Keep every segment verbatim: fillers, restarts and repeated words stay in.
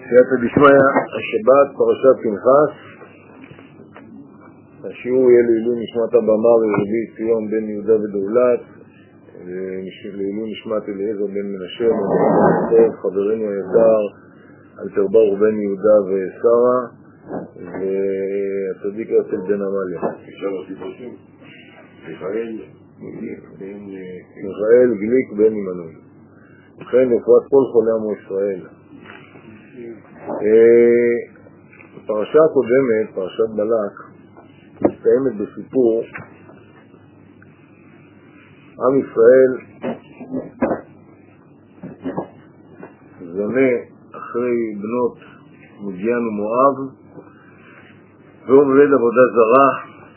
סייעתא דשמיא, השבת, פרשת פנחס. השיעור יהיה לעילוי נשמת הבמה ורבי ציון בן יהודה ודולת, לעילוי נשמת אליעזר בן מנשה, חברנו היקר אלתר ברוך בן יהודה ושרה, והצדיק הרצל בן עמליה. מיכאל גליק בן עמנואל. וכן רפואת כל חולי עמו ישראל. הפרשה הקודמת, פרשת בלק, מסתיימת בסיפור עם ישראל זונה אחרי בנות מדיין ומואב ועובד עבודה זרה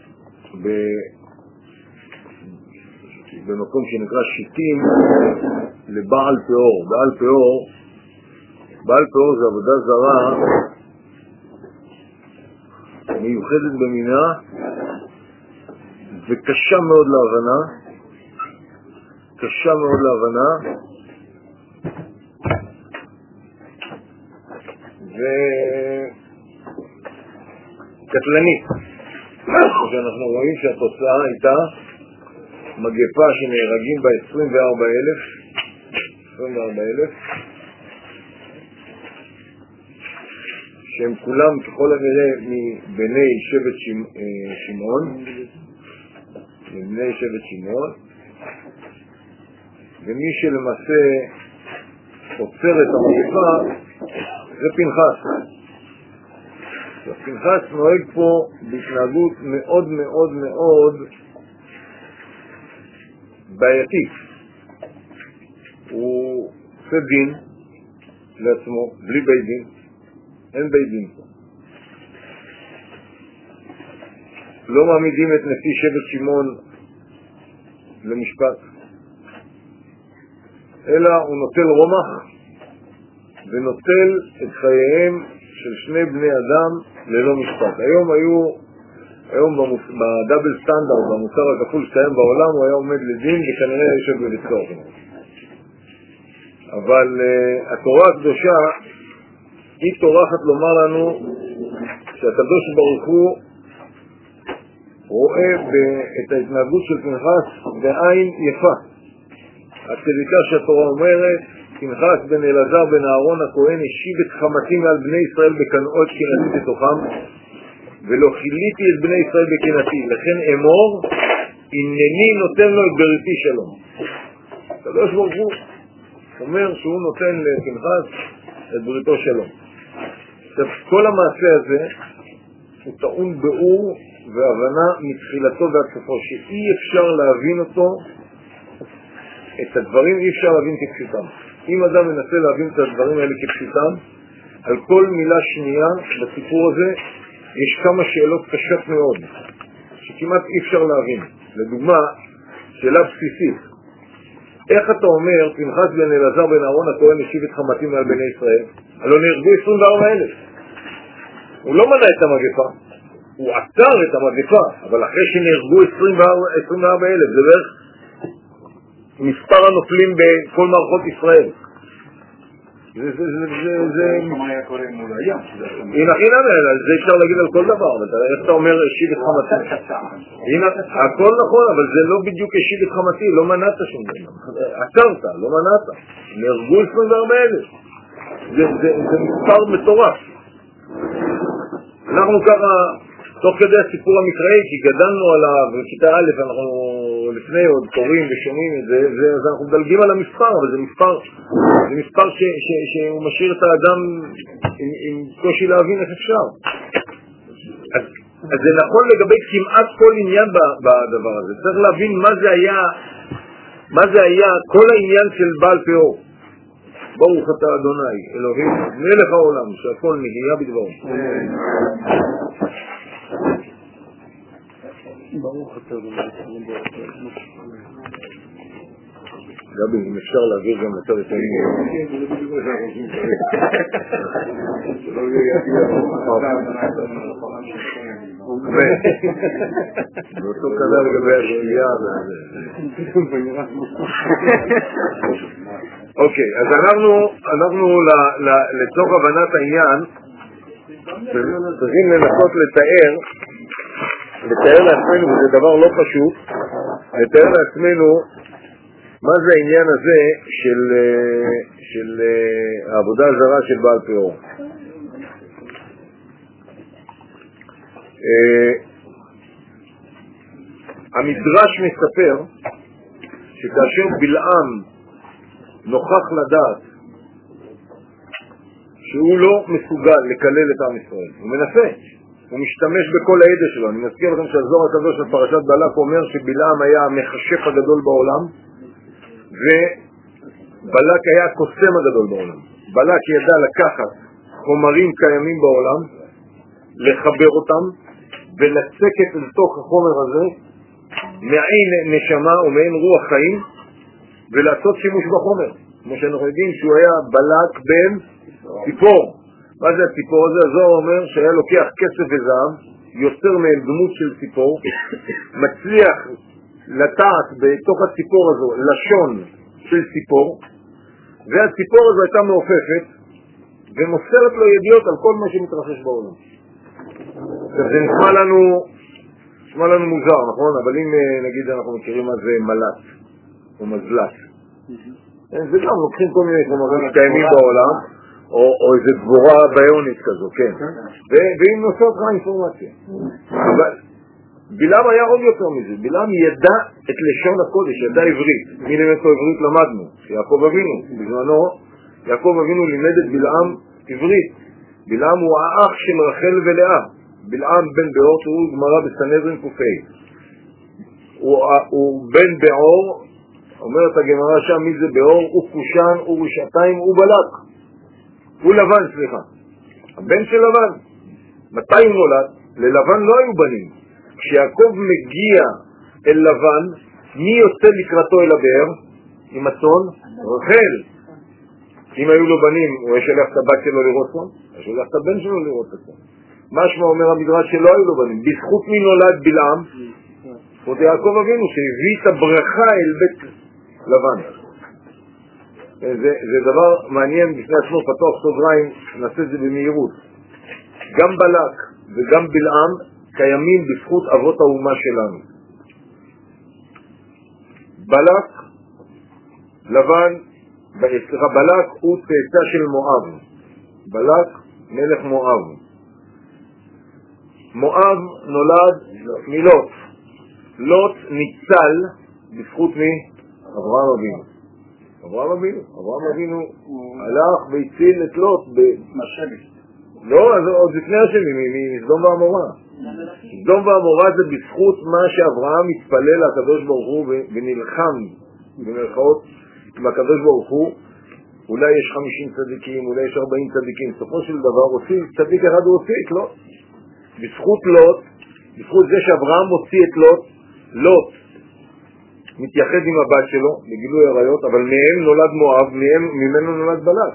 במקום שנקרא שיטים לבעל פאור. בעל פאור בעל פאור זה עבודה זרה מיוחדת במינה וקשה מאוד להבנה, קשה מאוד להבנה וקטלנית. שאנחנו רואים שהתוצאה הייתה מגפה שנהרגים בה עשרים וארבעה אלף עשרים וארבעה אלף שהם כולם ככל הנראה מבני שבט שמעון, מבני שבט שמעון, ומי שלמעשה עוצר את המגפה זה פנחס. פנחס נוהג פה בהתנהגות מאוד מאוד מאוד בעייתית. הוא עושה דין לעצמו בלי בית דין, אין בית דין פה. לא מעמידים את נשיא שבט שמעון למשפט, אלא הוא נוטל רומח ונוטל את חייהם של שני בני אדם ללא משפט. היום היו, היום במוס, בדאבל סטנדרט, במוסר הכפול שקיים בעולם, הוא היה עומד לדין וכנראה יושב בבית סוהר. אבל uh, התורה הקדושה היא טורחת לומר לנו שהקדוש ברוך הוא רואה את ההתנהגות של פנחס בעין יפה. הצדיקה שהתורה אומרת, פנחס בן אלעזר בן אהרון הכהן השיב את חמתי מעל בני ישראל בקנאות קנאתי בתוכם, ולא חיליתי את בני ישראל בקנאתי, לכן אמור הנני נותן לו את בריתי שלום. הקדוש ברוך הוא אומר שהוא נותן לפנחס את בריתו שלום. כל המעשה הזה הוא טעון באור והבנה מתחילתו ועד סופו, שאי אפשר להבין אותו, את הדברים אי אפשר להבין כפשוטם. אם אדם מנסה להבין את הדברים האלה כפשוטם, על כל מילה שנייה בסיפור הזה יש כמה שאלות קשות מאוד שכמעט אי אפשר להבין. לדוגמה, שאלה בסיסית, איך אתה אומר פנחס בן אלעזר בן אהרון הכהן השיב את חמתי מעל בני ישראל? הלא נהרגו עשרים וארבעה אלף. הוא לא מנע את המגפה, הוא עצר את המגפה, אבל אחרי שנהרגו עשרים וארבעה אלף, זה בערך מספר הנופלים בכל מערכות ישראל. זה, זה, זה, זה, זה... מה היה קורה מול הים? הנה, הנה, זה אפשר להגיד על כל דבר, איך אתה אומר השיב את חמתי? הנה, הכל נכון, אבל זה לא בדיוק השיב את חמתי, לא מנעת שום דבר. עצרת, לא מנעת. נהרגו עשרים וארבעה אלף. זה, זה, זה מספר מטורף. אנחנו ככה, תוך כדי הסיפור המקראי, כי גדלנו עליו, בכיתה א', אנחנו לפני עוד קוראים ושומעים את זה, זה, אז אנחנו מדלגים על המספר, אבל זה מספר, זה מספר ש, ש, שהוא משאיר את האדם עם, עם קושי להבין איך אפשר. אז, אז זה נכון לגבי כמעט כל עניין בדבר הזה. צריך להבין מה זה היה, מה זה היה כל העניין של בעל פאור. ברוך אתה אדוני, אלוהים, מלך העולם, שהכל נהיה בדברו. ברוך אתה אדוני. גבי, אם אפשר להעביר גם לצד את העניין. כן, זה בדיוק מה שאנחנו עושים כרגע. שלא יהיה באותו כלל לגבי השקיעה. אוקיי, אז אנחנו, אנחנו לצורך הבנת העניין צריכים לנסות לתאר, לתאר לעצמנו, וזה דבר לא פשוט, לתאר לעצמנו מה זה העניין הזה של, של העבודה הזרה של בעל פאור. המדרש מספר שכאשר בלעם נוכח לדעת שהוא לא מסוגל לקלל את עם ישראל, הוא מנסה, הוא משתמש בכל הידע שלו. אני מזכיר לכם שהזוהר הקדוש של פרשת בלק אומר שבלעם היה המכשף הגדול בעולם ובלק היה הקוסם הגדול בעולם. בלק ידע לקחת חומרים קיימים בעולם, לחבר אותם ולצקת לתוך החומר הזה מעין נשמה או מעין רוח חיים ולעשות שימוש בחומר. כמו שאנחנו יודעים שהוא היה בלק בן ציפור. מה זה הציפור הזה? הזוהר אומר שהיה לוקח כסף וזהב, יוצר מהם דמות של ציפור, מצליח לטעת בתוך הציפור הזו לשון של ציפור, והציפור הזו הייתה מעופפת ומוסרת לו ידיעות על כל מה שמתרחש בעולם. זה נשמע לנו, נשמע לנו מוזר, נכון? אבל אם נגיד אנחנו מכירים מה זה מלט או מזלט, זה גם לוקחים כל מיני חומרים קיימים בעולם, או, או איזו דבורה ביונית כזו, כן. ואם נוסעות לך אינפורמציה. אבל בלעם היה עוד יותר מזה. בלעם ידע את לשון הקודש, ידע עברית. מי לימד פה עברית למדנו? יעקב אבינו. בזמנו יעקב אבינו לימד את בלעם עברית. בלעם הוא האח של רחל ולאה. בלעם בן בעור, תראו גמרא בסנהדרין קופי. הוא, הוא בן בעור, אומרת הגמרא שם מי זה בעור, הוא קושן, הוא רשעתיים, הוא בלק. הוא לבן, סליחה. הבן של לבן. מתי הוא נולד? ללבן לא היו בנים. כשיעקב מגיע אל לבן, מי יוצא לקראתו אל הבאר? עם הצאן? רחל. אם היו לו בנים, הוא ישלח את הבת שלו לראות צאן? הוא ישלח את הבן שלו לראות צאן. משמע אומר המדרש שלא היו לו בנים. בזכות מי נולד בלעם? בזכות יעקב אבינו, שהביא את הברכה אל בית לבן. זה, זה דבר מעניין בפני עצמו, פתוח סוגריים, נעשה את זה במהירות. גם בלק וגם בלעם קיימים בזכות אבות האומה שלנו. בלק, לבן, סליחה, בלק הוא צאצא של מואב. בלק, מלך מואב. מואב נולד מלוט. לוט ניצל בזכות מי? אברהם אבינו. אברהם אבינו. אברהם אבינו הלך והציל את לוט משבת. לא, אז עוד לפני השני, מסדום ועמורה. סדום ועמורה זה בזכות מה שאברהם התפלל לקדוש ברוך הוא ונלחם במרכאות עם הקדוש ברוך הוא. אולי יש חמישים צדיקים, אולי יש ארבעים צדיקים. בסופו של דבר הוציא, צדיק אחד הוא הוציא את לוט. בזכות לוט, בזכות זה שאברהם מוציא את לוט, לוט מתייחד עם הבת שלו בגילוי עריות, אבל מהם נולד מואב, מהם, ממנו נולד בלק.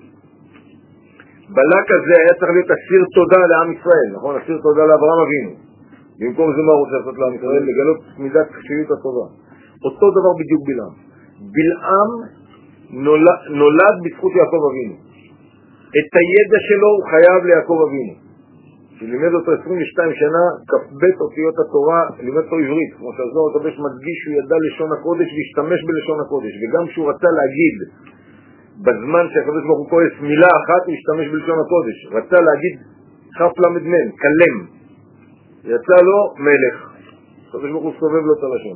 בלק הזה היה צריך להיות אסיר תודה לעם ישראל, נכון? אסיר תודה לאברהם אבינו. במקום זה מה הוא רוצה לעשות לעם ישראל? לגלות מידת חשיות הטובה. אותו דבר בדיוק בלעם. בלעם נולד, נולד בזכות יעקב אבינו. את הידע שלו הוא חייב ליעקב אבינו. שלימד אותו עשרים ושתיים שנה, כ"ב אותיות התורה, לימד אותו עברית, כמו שהזוהר הקדוש מדגיש שהוא ידע לשון הקודש והשתמש בלשון הקודש, וגם כשהוא רצה להגיד, בזמן שהקדוש ברוך הוא כועס מילה אחת, הוא השתמש בלשון הקודש, רצה להגיד כף למד מן, כלם, יצא לו מלך, הקדוש ברוך הוא סובב לו את הלשון.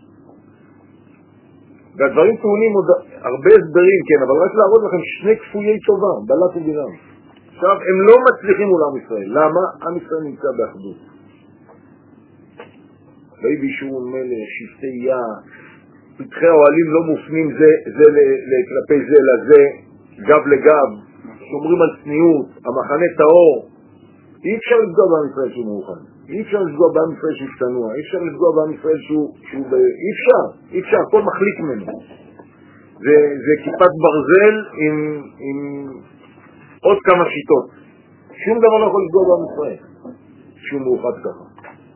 והדברים טעונים עוד הרבה הסברים, כן, אבל רק להראות לכם שני כפויי טובה, בלק ובלעם. עכשיו, הם לא מצליחים מול עם ישראל. למה? עם ישראל נמצא באחדות. ויהי בישור מלך, שבטי יה, פתחי האוהלים לא מופנים זה, זה כלפי זה לזה, גב לגב, שומרים על צניעות, המחנה טהור. אי אפשר לפגוע בעם ישראל שהוא מאוחד. אי אפשר לפגוע בעם ישראל שהוא צנוע. אי אפשר לפגוע בעם ישראל שהוא... שהוא ב... אי אפשר, אי אפשר, הכל מחליק ממנו. זה, זה כיפת ברזל עם... עם... עוד כמה שיטות. שום דבר לא יכול לפגוע בעם ישראל. שום מאוחד ככה.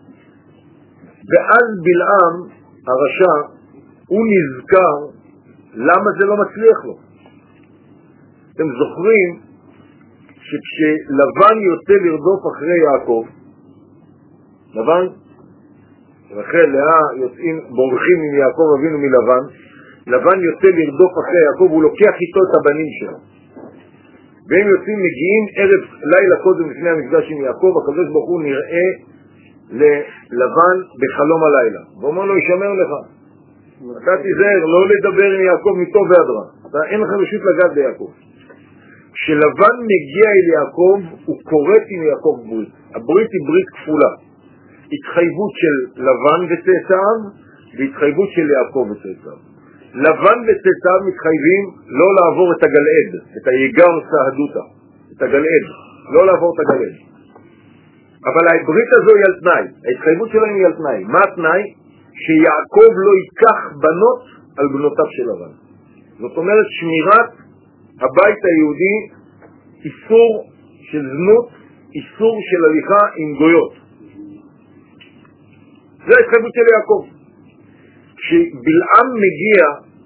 ואז בלעם, הרשע, הוא נזכר למה זה לא מצליח לו. אתם זוכרים שכשלבן יוצא לרדוף אחרי יעקב, לבן, רחל, לאה, יוצאים, בורחים עם יעקב אבינו מלבן, לבן יוצא לרדוף אחרי יעקב, הוא לוקח איתו את הבנים שלו. והם יוצאים, מגיעים ערב לילה קודם לפני המפגש עם יעקב, הקדוש ברוך הוא נראה ללבן בחלום הלילה. ואומר לו, ישמר לך. אתה תיזהר, לא לדבר עם יעקב מטוב ועד רע. אתה אין לך רשות לגעת ביעקב. כשלבן מגיע אל יעקב, הוא קוראת עם יעקב ברית. הברית היא ברית כפולה. התחייבות של לבן וצאצאיו, והתחייבות של יעקב וצאצאיו. לבן וצאצאיו מתחייבים לא לעבור את הגלעד, את היגר סהדותה, את הגלעד, לא לעבור את הגלעד. אבל הברית הזו היא על תנאי, ההתחייבות שלהם היא על תנאי. מה התנאי? שיעקב לא ייקח בנות על בנותיו של לבן. זאת אומרת, שמירת הבית היהודי, איסור של זנות, איסור של הליכה עם גויות. זה ההתחייבות של יעקב. כשבלעם מגיע,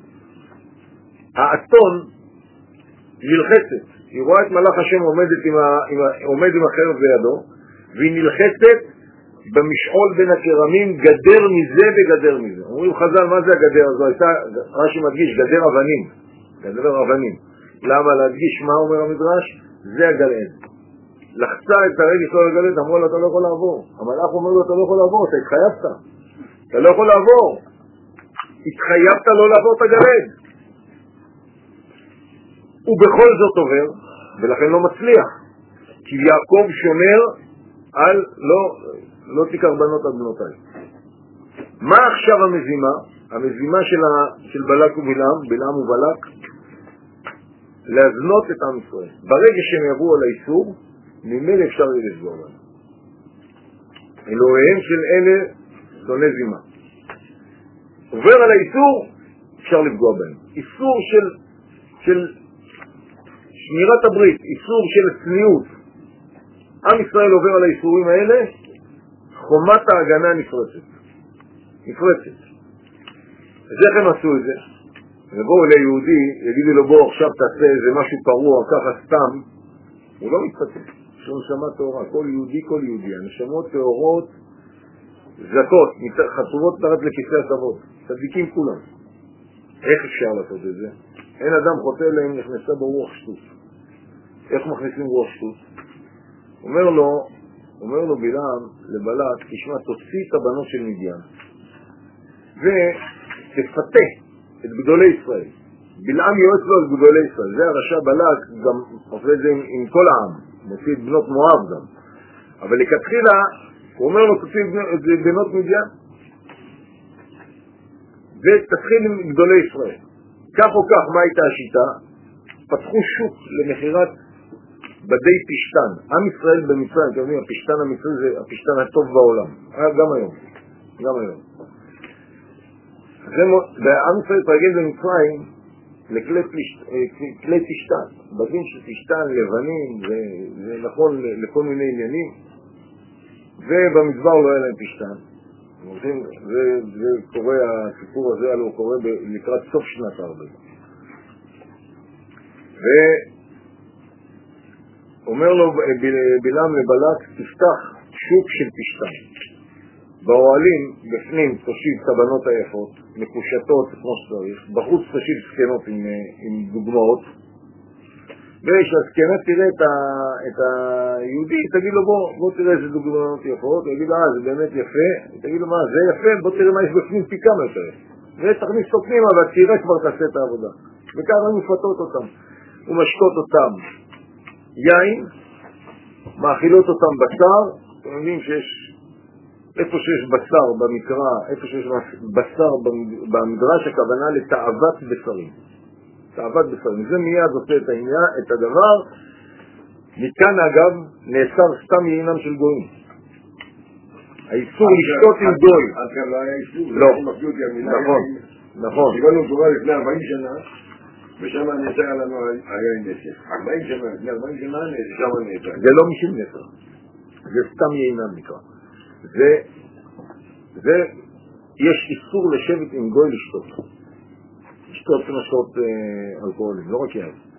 האתון נלחצת. היא רואה את מלאך השם עומדת עם ה... עם ה... עומד עם החרב בידו, והיא נלחצת במשעול בין הכרמים, גדר מזה וגדר מזה. אומרים חז"ל, מה זה הגדר הזו? הייתה, רש"י מדגיש, גדר אבנים. גדר אבנים. למה להדגיש? מה אומר המדרש? זה הגלעד. לחצה את הרגל שלו לגלעד, אמרו לו, אתה לא יכול לעבור. המלאך אומר לו, אתה לא יכול לעבור, אתה התחייבת. אתה לא יכול לעבור. התחייבת לא לעבור את הגלעד. הוא בכל זאת עובר, ולכן לא מצליח. כי יעקב שומר על לא, לא תיקח בנות עד בנותיי. מה עכשיו המזימה? המזימה של, ה, של בלק ובלעם, בלעם ובלק, להזנות את עם ישראל. ברגע שהם יבואו על האיסור, ממילא אפשר לפגוע בהם. אלוהיהם של אלה שונא זימה. עובר על האיסור, אפשר לפגוע בהם. איסור של, של שמירת הברית, איסור של צניעות. עם ישראל עובר על האיסורים האלה, חומת ההגנה נפרצת. נפרצת. אז איך הם עשו את זה? ובואו ליהודי, יגידו לו בוא עכשיו תעשה איזה משהו פרוע, ככה סתם, הוא לא מתפתח. יש לו נשמה תאורה, כל יהודי, כל יהודי. הנשמות תאורות, זכות, חצובות תחת לכיסא הכבוד. צדיקים כולם. איך אפשר לעשות את זה? אין אדם חוטא להם, נכנסה ברוח שטות. איך מכניסים רוח שטות? אומר לו, אומר לו בלעם לבלק, תשמע, תוציא את הבנות של מדיין ותפתה את גדולי ישראל. בלעם יועץ לו את גדולי ישראל. זה הרשע בלק, גם עושה את זה עם, עם כל העם, מוציא את בנות מואב גם. אבל לכתחילה, הוא אומר לו, תוציא את בנות מדיין ותתחיל עם גדולי ישראל. כך או כך, מה הייתה השיטה? פתחו שוק למחירת בדי פשטן. עם ישראל במצרים, אתם יודעים, הפשטן המצרי זה הפשטן הטוב בעולם. גם היום. גם היום. ועם ישראל התרגל במצרים לכלי פשטן. בדים של פשטן, לבנים, זה נכון לכל מיני עניינים. ובמדבר לא היה להם פשטן. זה קורה, הסיפור הזה הוא קורה לקראת סוף שנת הרבה. ואומר לו בלעם לבלק, תפתח שוק של פשטן. באוהלים בפנים תושיב את הבנות היפות, מקושטות כמו שצריך, בחוץ תושיב סקנות עם, עם דוגמאות, ושהסקנה תראה את, ה, את היהודי, תגיד לו בוא, בוא תראה איזה דוגמאות יפות, תגיד לו אה זה באמת יפה, תגיד לו מה זה יפה, בוא תראה מה יש בפנים פי כמה יותר, ותכניס אותו פנימה והתירה כבר תעשה את העבודה, וככה מפתות אותם, ומשקות אותם יין, מאכילות אותם בשר, אתם יודעים שיש איפה שיש בשר במקרא, איפה שיש בשר במדרש, הכוונה לתאוות בשרים. תאוות בשרים. זה מיד עושה את העניין, את הדבר. מכאן אגב נאסר סתם יינם של גויים. האיסור לשתות עם גוי. עד כאן לא היה איסור. לא. נכון. נכון. קיבלנו תורה לפני ארבעים שנה, ושם נאסר עלינו היה נאסר. ארבעים שנה, לפני ארבעים שנה שם נאסר. זה לא משום נאסר. זה סתם יינם נקרא. זה, זה, יש איסור לשבת עם גוי לשתות. לשתות משקאות אה, אלכוהולים, לא רק יין.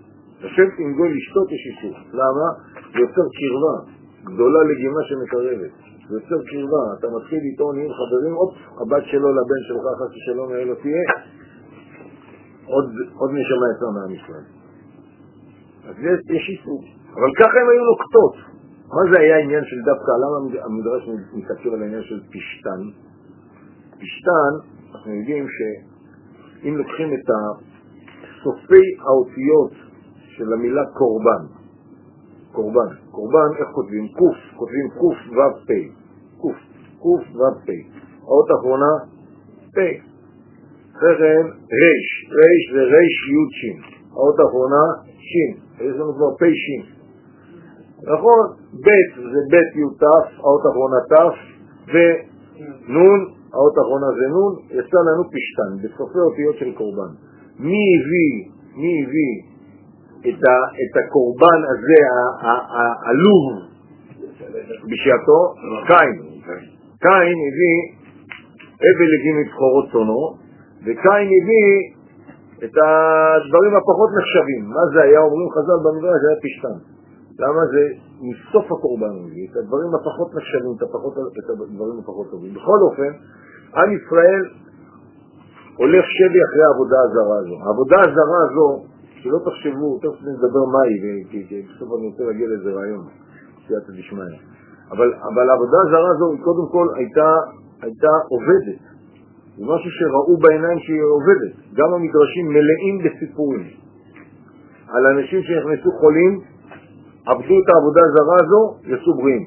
לשבת עם גוי לשתות יש איסור. למה? זה יוצר קרבה גדולה לגימה שמקרבת. זה יוצר קרבה, אתה מתחיל איתו, נהיים חברים, אופ, הבת שלו לבן שלך, אחת ששלום היה לו תהיה, עוד, עוד נשמה יצא מהמשרד. אז יש איסור. אבל ככה הם היו נוקטות. מה זה היה העניין של דווקא? למה המדרש מתעכב על העניין של פשטן? פשטן, אנחנו יודעים שאם לוקחים את סופי האותיות של המילה קורבן, קורבן, קורבן, איך כותבים? קוף, כותבים קוף וו פי, קוף, קוף וו פי. האות האחרונה, פי. אחרי ריש, ריש זה ריש יוד שין. האות האחרונה, שין. יש לנו כבר פי שין. נכון? בית זה בית יוד תף, האות האחרונה תף, ונון, האות האחרונה זה נון, יצא לנו פשטן, בסופי האותיות של קורבן. מי הביא, מי הביא את, ה, את הקורבן הזה, העלוב בשעתו? קין. קין הביא אבל הגים את בכורות צונו, וקין הביא את הדברים הפחות נחשבים. מה זה היה? אומרים חז"ל במדרש, זה היה פשטן. למה? זה מסוף הקורבן הביא את הדברים הפחות נחשבים, את, הפחות, את הדברים הפחות טובים. בכל אופן, עם ישראל הולך שבי אחרי העבודה הזרה הזו. העבודה הזרה הזו, שלא תחשבו, תכף נדבר מהי, כי בסוף אני רוצה להגיע לאיזה רעיון, סייעתא דשמיא. אבל, אבל העבודה הזרה הזו, קודם כל, הייתה, הייתה עובדת. זה משהו שראו בעיניים שהיא עובדת. גם המדרשים מלאים בסיפורים. על אנשים שנכנסו חולים, עבדו את העבודה הזרה הזו, יצאו בריאים.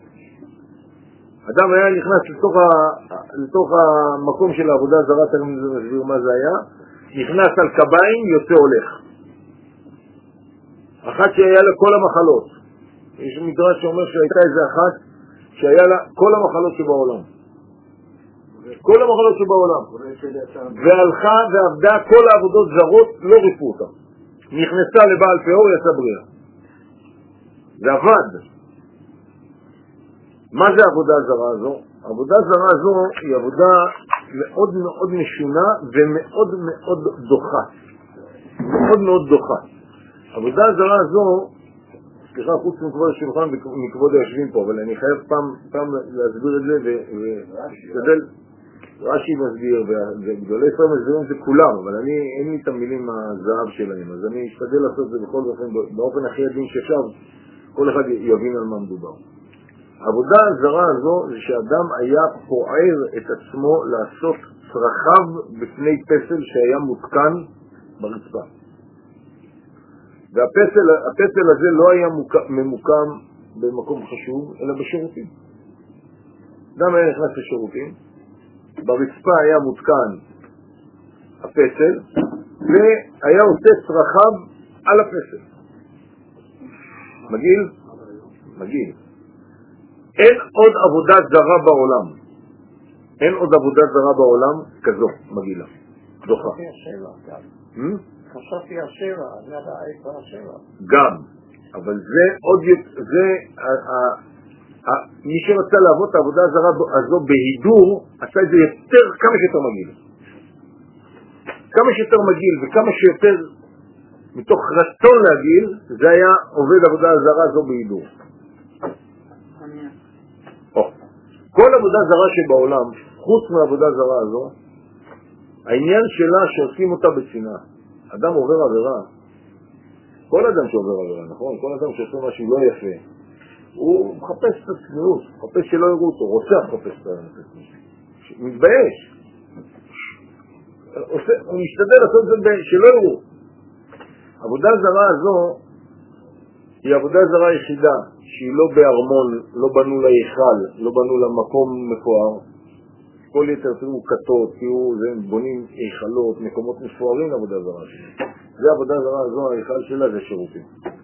אדם היה נכנס לתוך, ה... לתוך המקום של העבודה הזרה, תכף נסביר מה זה היה, נכנס על קביים, יוצא הולך. אחת שהיה לה כל המחלות. יש מדרש שאומר שהייתה איזה אחת שהיה לה כל המחלות שבעולם. כל המחלות שבעולם. והלכה ועבדה כל העבודות זרות, לא ריפו אותה. נכנסה לבעל פאור, יצא בריאה. זה עבד. מה זה העבודה הזרה הזו? העבודה הזרה הזו היא עבודה מאוד מאוד משונה ומאוד מאוד דוחה. מאוד מאוד דוחה. העבודה הזרה הזו, סליחה, חוץ מכבוד השולחן ומכבוד היושבים פה, אבל אני חייב פעם, פעם להסביר את זה ולהשתדל, רש"י מסביר, וגדולי ישראל מסבירים את זה כולם, אבל אני, אין לי את המילים הזהב שלהם, אז אני אשתדל לעשות את זה בכל אופן, באופן הכי עדין שאפשר, כל אחד יבין על מה מדובר. העבודה הזרה הזו זה שאדם היה פוער את עצמו לעשות צרכיו בפני פסל שהיה מותקן ברצפה. והפסל הפסל הזה לא היה ממוקם במקום חשוב, אלא בשירותים. אדם היה נכנס לשירותים, ברצפה היה מותקן הפסל, והיה עושה צרכיו על הפסל. מגיל? מגיל. אין עוד עבודה זרה בעולם. אין עוד עבודה זרה בעולם כזו, מגילה. דוחה. חשבתי השרה, זה איפה השרה. גם, אבל זה עוד, זה, מי שרצה לעבוד את העבודה הזרה הזו בהידור, עשה את זה יותר, כמה שיותר מגיל. כמה שיותר מגיל וכמה שיותר מתוך רצון להגיל, זה היה עובד עבודה הזרה הזו בהידור. כל עבודה זרה שבעולם, חוץ מהעבודה זרה הזו, העניין שלה שעושים אותה בצנעה. אדם עובר עבירה, כל אדם שעובר עבירה, נכון? כל אדם שעושה משהו לא יפה, הוא מחפש את הצניעות, מחפש שלא יראו אותו, רוצה לחפש את הצניעות. מתבייש. הוא משתדל לעשות את זה שלא יראו. עבודה זרה הזו היא עבודה זרה יחידה, שהיא לא בארמון, לא בנו להיכל, לא בנו למקום מפואר. כל יתר תראו כתות, תראו, זה בונים היכלות, מקומות מפוארים לעבודה זרה שלה. זה עבודה זרה הזו, ההיכל שלה זה שירותים.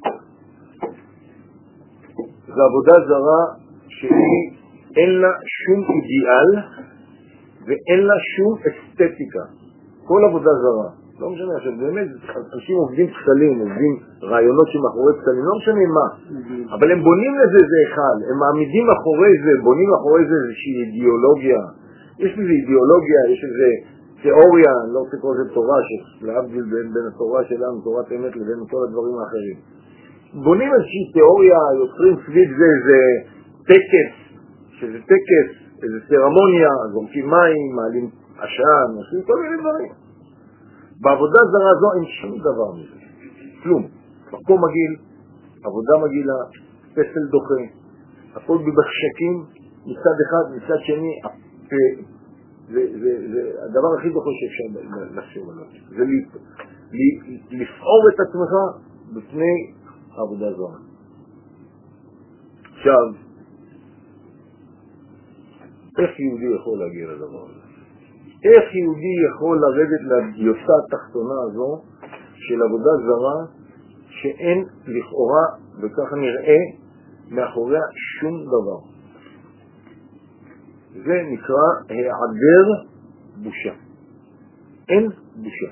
זו עבודה זרה שהיא אין לה שום אידיאל ואין לה שום אסתטיקה. כל עבודה זרה. לא משנה, עכשיו באמת, אנשים עובדים פסלים, עובדים רעיונות שמאחורי פסלים, לא משנה מה. אבל הם בונים לזה זה אחד, הם מעמידים מאחורי זה, בונים מאחורי זה איזושהי אידיאולוגיה. יש לזה אידיאולוגיה, יש לזה תיאוריה, אני לא רוצה לקרוא לזה תורה, שלהבדיל בין, בין התורה שלנו, תורת אמת, לבין כל הדברים האחרים. בונים איזושהי תיאוריה, יוצרים סביב זה איזה טקס, שזה טקס, איזה סרמוניה, זורקים מים, מעלים עשן, עושים כל מיני דברים. בעבודה זרה זו אין שום דבר מזה, כלום. מקום מגיל, עבודה מגילה, פסל דוחה, הכל בבחשקים, מצד אחד, מצד שני, זה, זה, זה הדבר הכי דוחה שאפשר לחשוב עליו. זה לפעור את עצמך בפני עבודה זרה. עכשיו, איך יהודי יכול להגיע לדבר הזה? איך יהודי יכול לרדת לדיוסה התחתונה הזו של עבודה זרה שאין לכאורה, וככה נראה, מאחוריה שום דבר? זה נקרא היעדר בושה. אין בושה.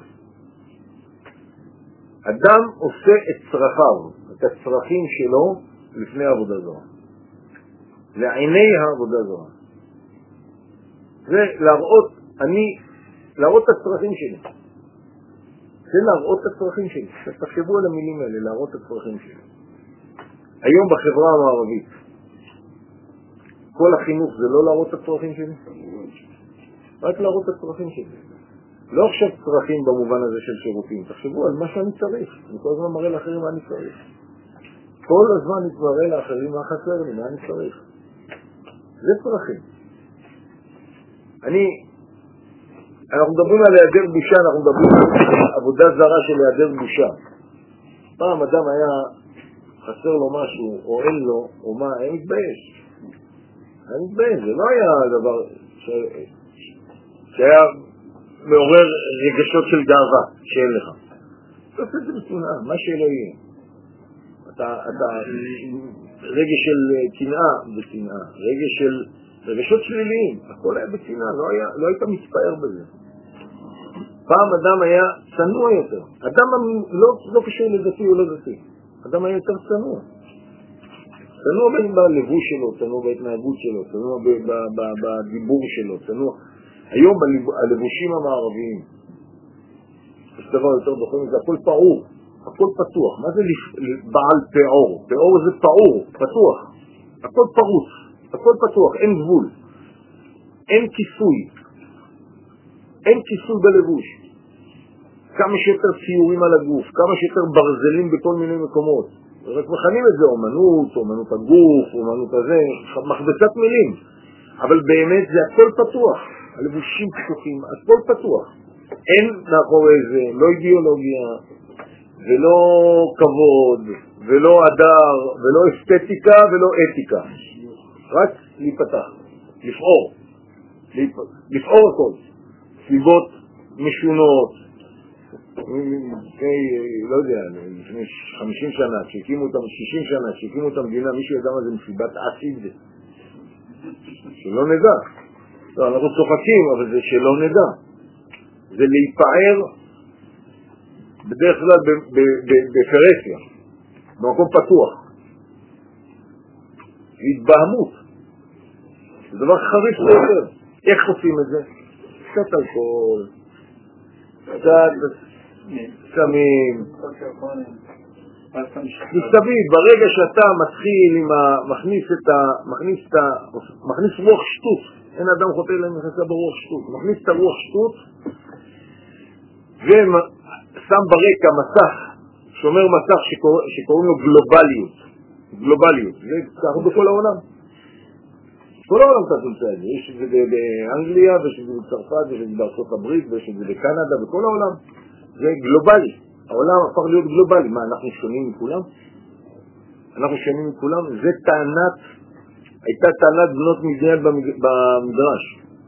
אדם עושה את צרכיו, את הצרכים שלו לפני עבודה זרה. לעיני העבודה זרה. זה להראות, אני, להראות את הצרכים שלי. זה להראות את הצרכים שלי. תחשבו על המילים האלה, להראות את הצרכים שלי. היום בחברה המערבית, כל החינוך זה לא להראות את הצרכים שלי? רק להראות את הצרכים שלי. לא עכשיו צרכים במובן הזה של שירותים. תחשבו על מה שאני צריך. אני כל הזמן מראה לאחרים מה אני צריך. כל הזמן אני מראה לאחרים מה חסר לי, מה אני צריך. זה צרכים. אני, אנחנו מדברים על היעדר בושה, אנחנו מדברים על עבודה זרה של היעדר בושה. פעם אדם היה חסר לו משהו, או אין לו, או מה, היה מתבייש. היה מתבייש, זה לא היה דבר ש... שהיה מעורר רגשות של גאווה שאין לך. אתה עושה את זה בשנאה, מה שלא יהיה. אתה, אתה, רגש של קנאה בשנאה, רגש של רגשות שליליים, הכל היה בשנאה, לא, היה, לא היית מתפאר בזה. פעם אדם היה צנוע יותר. אדם לא, לא קשור לדתי או לא דתי. אדם היה יותר צנוע. צנוע בלבוש שלו, צנוע בהתנהגות שלו, צנוע בדיבור שלו, צנוע. היום הלבושים המערביים, יש דבר יותר דוחים, זה הכל פעור, הכל פתוח. מה זה בעל פעור? פעור זה פעור, פתוח. הכל פרוץ, הכל פתוח, אין גבול. אין כיסוי. אין כיסוי בלבוש. כמה שיותר ציורים על הגוף, כמה שיותר ברזלים בכל מיני מקומות. רק מכנים את זה אומנות, אומנות הגוף, אומנות הזה, מכבסת מילים. אבל באמת זה הכל פתוח. הלבושים פתוחים, הכל פתוח. אין מאחורי זה, לא אידיאולוגיה, ולא כבוד, ולא הדר, ולא אסתטיקה, ולא אתיקה. רק להיפתח, לפעור. לפעור הכל. סביבות משונות, לא יודע, לפני חמישים שנה, שהקימו אותם, שישים שנה, שהקימו את המדינה, מישהו ידע מה זה מסיבת אסיד זה. שלא נדע. לא, אנחנו צוחקים, אבל זה שלא נדע. זה להיפער בדרך כלל בפרסיה, במקום פתוח. התבהמות. זה דבר חריף ביותר. איך עושים את זה? קצת אלכוהול, קצת סמים. מסתביב, ברגע שאתה מתחיל עם ה... מכניס את ה... מכניס את ה... מכניס רוח שטות. אין אדם חוטא להם נכנסה ברוח שטות. מכניס את הרוח שטות ושם ברקע מסך, שומר מסך שקור... שקוראים לו גלובליות. גלובליות. זה ככה בכל העולם. כל העולם אתה תמצא את זה. יש את זה באנגליה, ויש את זה בצרפת, ויש את זה בארצות הברית, ויש את זה בקנדה, בכל העולם. זה גלובלי. העולם הפך להיות גלובלי. מה, אנחנו שונים מכולם? אנחנו שונים מכולם? זה טענת, הייתה טענת בנות מדיין במדרש.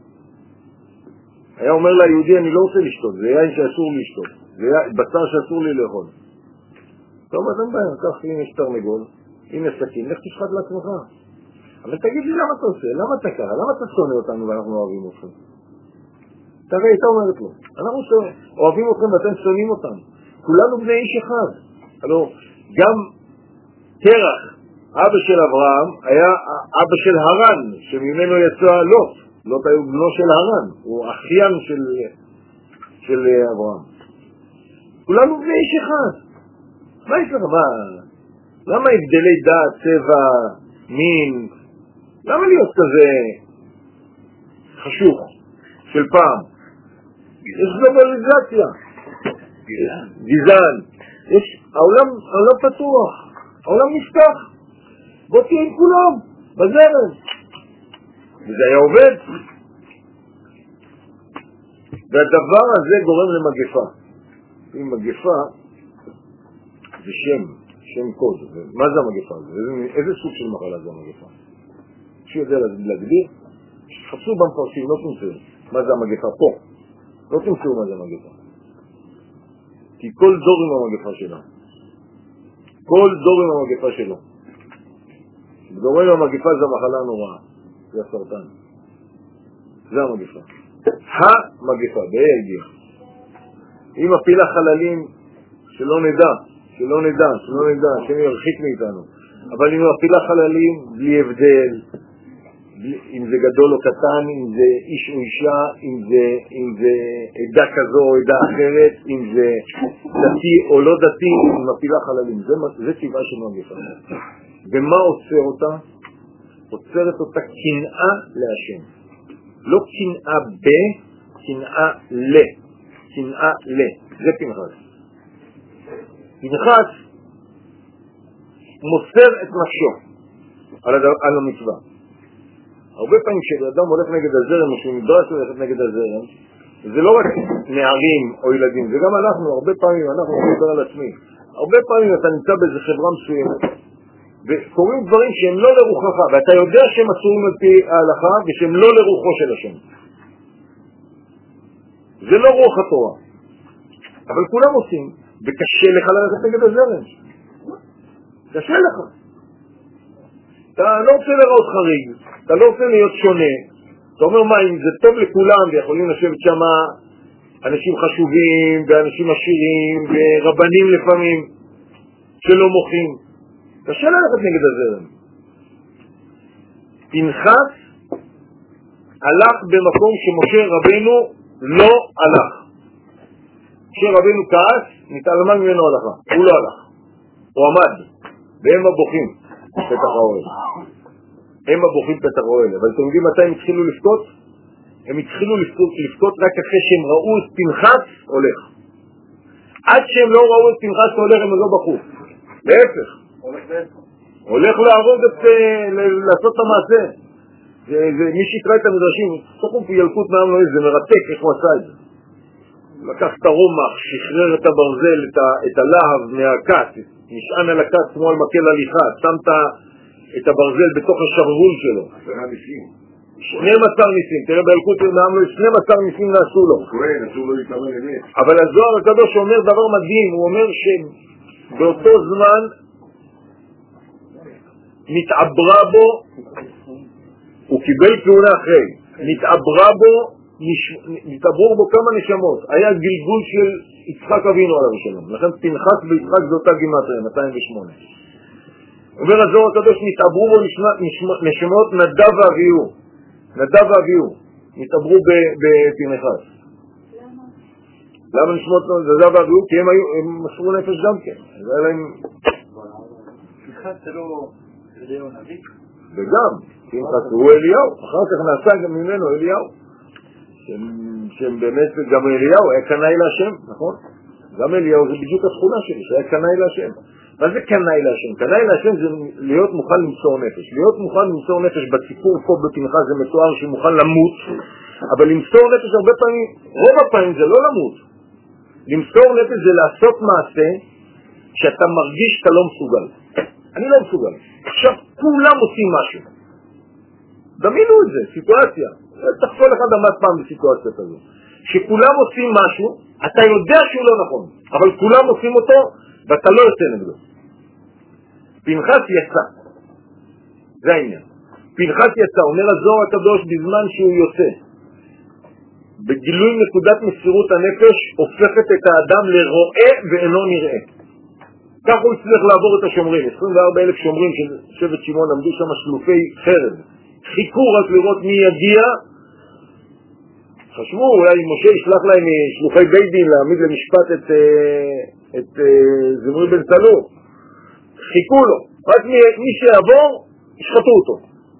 היה אומר ליהודי, אני לא רוצה לשתות, זה יין שאסור לי לשתות. זה בשר שאסור לי לאכול. אתה אומר, אין בעיה, כך הנה יש תרנגול, הנה סכין, לך תשחט לעצמך. אבל תגיד לי למה אתה עושה, למה אתה קרה, למה אתה שונא אותנו ואנחנו אוהבים אתכם? תראה, הייתה אומרת לו, אנחנו אוהבים אתכם ואתם שונאים אותנו. כולנו בני איש אחד. הלוא, גם תרח, אבא של אברהם, היה אבא של הרן, שממנו יצא לוט. לוט היה בנו של הרן, הוא אחיין של, של אברהם. כולנו בני איש אחד. מה יש לך? מה? למה הבדלי דעת, צבע, מין? למה להיות כזה חשוך של פעם? יש גלובליזציה. גזען. יש, העולם, העולם פתוח. העולם נפתח. בוא תהיה עם כולם, בזרם. וזה היה עובד. והדבר הזה גורם למגפה. עם מגפה זה שם, שם קוד. מה זה המגפה הזה? איזה, איזה סוג של מחלה זה המגפה? שיודע להגדיר? חפשו במפרשים, לא תמצאו. מה זה המגפה פה? לא תמצאו מה זה המגפה. כי כל דור עם המגפה שלו. כל דור עם המגפה שלו. דור עם המגפה זה המחלה הנוראה. זה הסרטן. זה המגפה. המגפה, בהגיע. אם מפילה חללים, שלא נדע, שלא נדע, שלא נדע, שאני ירחיק מאיתנו. אבל אם מפילה חללים, בלי הבדל, בלי, אם זה גדול או קטן, אם זה איש או אישה, אם זה, אם זה עדה כזו או עדה אחרת, אם זה דתי או לא דתי, אם מפילה חללים. זה, זה טבעה של מגפה. ומה עוצר אותה? עוצרת אותה קנאה להשם. לא קנאה ב, קנאה ל. קנאה ל. זה פנחס. פנחס מוסר את נפשו על, הד... על המצווה. הרבה פעמים כשאדם הולך נגד הזרם או שהוא נדרש ללכת נגד הזרם, זה לא רק נערים או ילדים, זה גם אנחנו, הרבה פעמים, אנחנו מדבר על עצמי, הרבה פעמים אתה נמצא באיזה חברה מסוימת וקוראים דברים שהם לא לרוחך, ואתה יודע שהם אסורים על פי ההלכה ושהם לא לרוחו של השם. זה לא רוח התורה, אבל כולם עושים, וקשה לך ללכת נגד הזרם. קשה לך. אתה לא רוצה לראות חריג, אתה לא רוצה להיות שונה. אתה אומר מה, אם זה טוב לכולם, ויכולים לשבת שם אנשים חשובים, ואנשים עשירים, ורבנים לפעמים, שלא מוחים. קשה ללכת נגד הזרם. פנחס הלך במקום שמשה רבנו לא הלך. משה רבנו כעס, נתעלמה ממנו הלכה. הוא לא הלך. הוא עמד. והם הבוכים פתח האוהל. הם הבוכים פתח האוהל. אבל אתם יודעים מתי הם התחילו לפקוט? הם התחילו לפקוט, לפקוט רק אחרי שהם ראו את פנחס הולך. עד שהם לא ראו את פנחס הולך הם לא בחו. להפך. הולך להרוג את, לעשות את המעשה. זה, זה, מי שיקרא את המדרשים, תוכו פילקות מעם לא זה מרתק איך הוא עשה את זה. לקח את הרומח, שחרר את הברזל, את, ה, את הלהב מהקט, נשען על הקט כמו על מקל הליכה, שם את הברזל בתוך השרוול שלו. שנים עשר ניסים, תראה בילקות מעם לא, שנים עשר ניסים נעשו לו. אבל הזוהר הקדוש אומר דבר מדהים, הוא אומר שבאותו זמן נתעברה בו, הוא קיבל פעולה אחרי, נתעברה בו, נתעברו בו כמה נשמות. היה גלגול של יצחק אבינו על הראשון. לכן פנחס ויצחק זו אותה גימטריה, מאתיים ושמונה. אומר הזוהר הקדוש, נתעברו בו נשמות נדב ואביהו. נדב ואביהו. נתעברו בפנחס. למה? למה נשמות נדב ואביהו? כי הם היו, הם מסרו נפש גם כן. זה היה להם... פנחס זה לא אליהו נביא? וגם, פנחס הוא אליהו. אחר כך נעשה גם ממנו אליהו. שהם באמת, גם אליהו היה קנאי להשם, נכון? גם אליהו זה בדיוק התכונה שלי, שהיה קנאי להשם. מה זה קנאי להשם? קנאי להשם זה להיות מוכן למסור נפש. להיות מוכן למסור נפש בסיפור פה בפנחס זה מתואר שמוכן למות, אבל למסור נפש הרבה פעמים, רוב הפעמים זה לא למות. למסור נפש זה לעשות מעשה שאתה מרגיש שאתה לא מסוגל. אני לא מסוגל. עכשיו כולם עושים משהו. דמיינו את זה, סיטואציה. צריך כל אחד עמד פעם בסיטואציה כזו. שכולם עושים משהו, אתה יודע שהוא לא נכון, אבל כולם עושים אותו, ואתה לא יוצא נגדו. פנחס יצא. זה העניין. פנחס יצא, אומר הזוהר הקדוש בזמן שהוא יוצא. בגילוי נקודת מסירות הנפש, הופכת את האדם לרואה ואינו נראה. כך הוא הצליח לעבור את השומרים. עשרים וארבעה אלף שומרים של שבט שמעון עמדו שם שלופי חרב. חיכו רק לראות מי יגיע, חשבו, אולי משה ישלח להם שלוחי בית דין להעמיד למשפט את, את זמרי בן צלור. חיכו לו, רק מי, מי שיעבור, ישחטו אותו.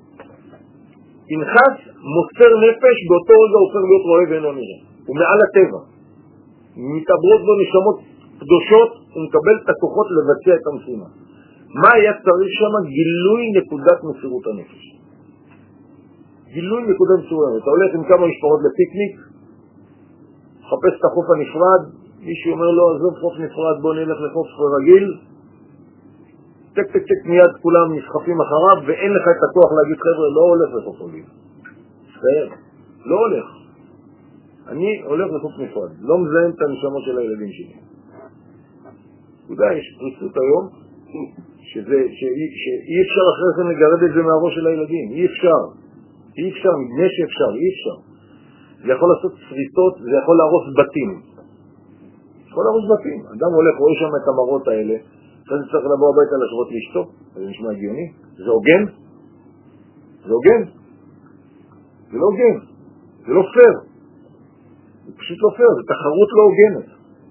פנחס מוסר נפש, באותו רגע הופך להיות רואה ואינו נראה. הוא מעל הטבע. מתעברות בו נשמות קדושות, הוא מקבל את הכוחות לבצע את המשימה. מה היה צריך שם? גילוי נקודת מסירות הנפש. גילוי נקודת מסירות הנפש. אתה הולך עם כמה משפחות לפיקניק, חפש את החוף הנפרד, מישהו אומר לו, עזוב חוף נפרד, בוא נלך לחוף רגיל, טק טק טק מיד כולם נסחפים אחריו, ואין לך את הכוח להגיד, חבר'ה, לא הולך לחוף רגיל. סתאר, לא הולך. אני הולך לחוף נפרד, לא מזהם את הנשמות של הילדים שלי. אתה יודע, יש פריסות היום, שזה, שאי, שאי אפשר אחרי זה לגרד את זה מהראש של הילדים, אי אפשר, אי אפשר, מבנה שאפשר, אי אפשר. זה יכול לעשות שריטות, זה יכול להרוס בתים. יכול להרוס בתים. אדם הולך, רואה שם את המראות האלה, אחרי זה צריך לבוא הביתה לשבות לאשתו, זה נשמע הגיוני, זה הוגן? זה הוגן? זה לא הוגן, זה לא פייר. זה פשוט לא פייר, זה תחרות לא הוגנת.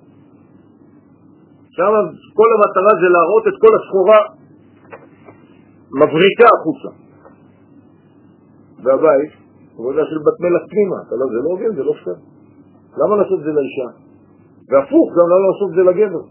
שם כל המטרה זה להראות את כל הסחורה מבריקה החוצה. והבית, עבודה של בת מלך פנימה, לא, זה לא הוגן, זה לא פייר. למה לעשות את זה לאישה? והפוך, גם למה לעשות את זה לגבר?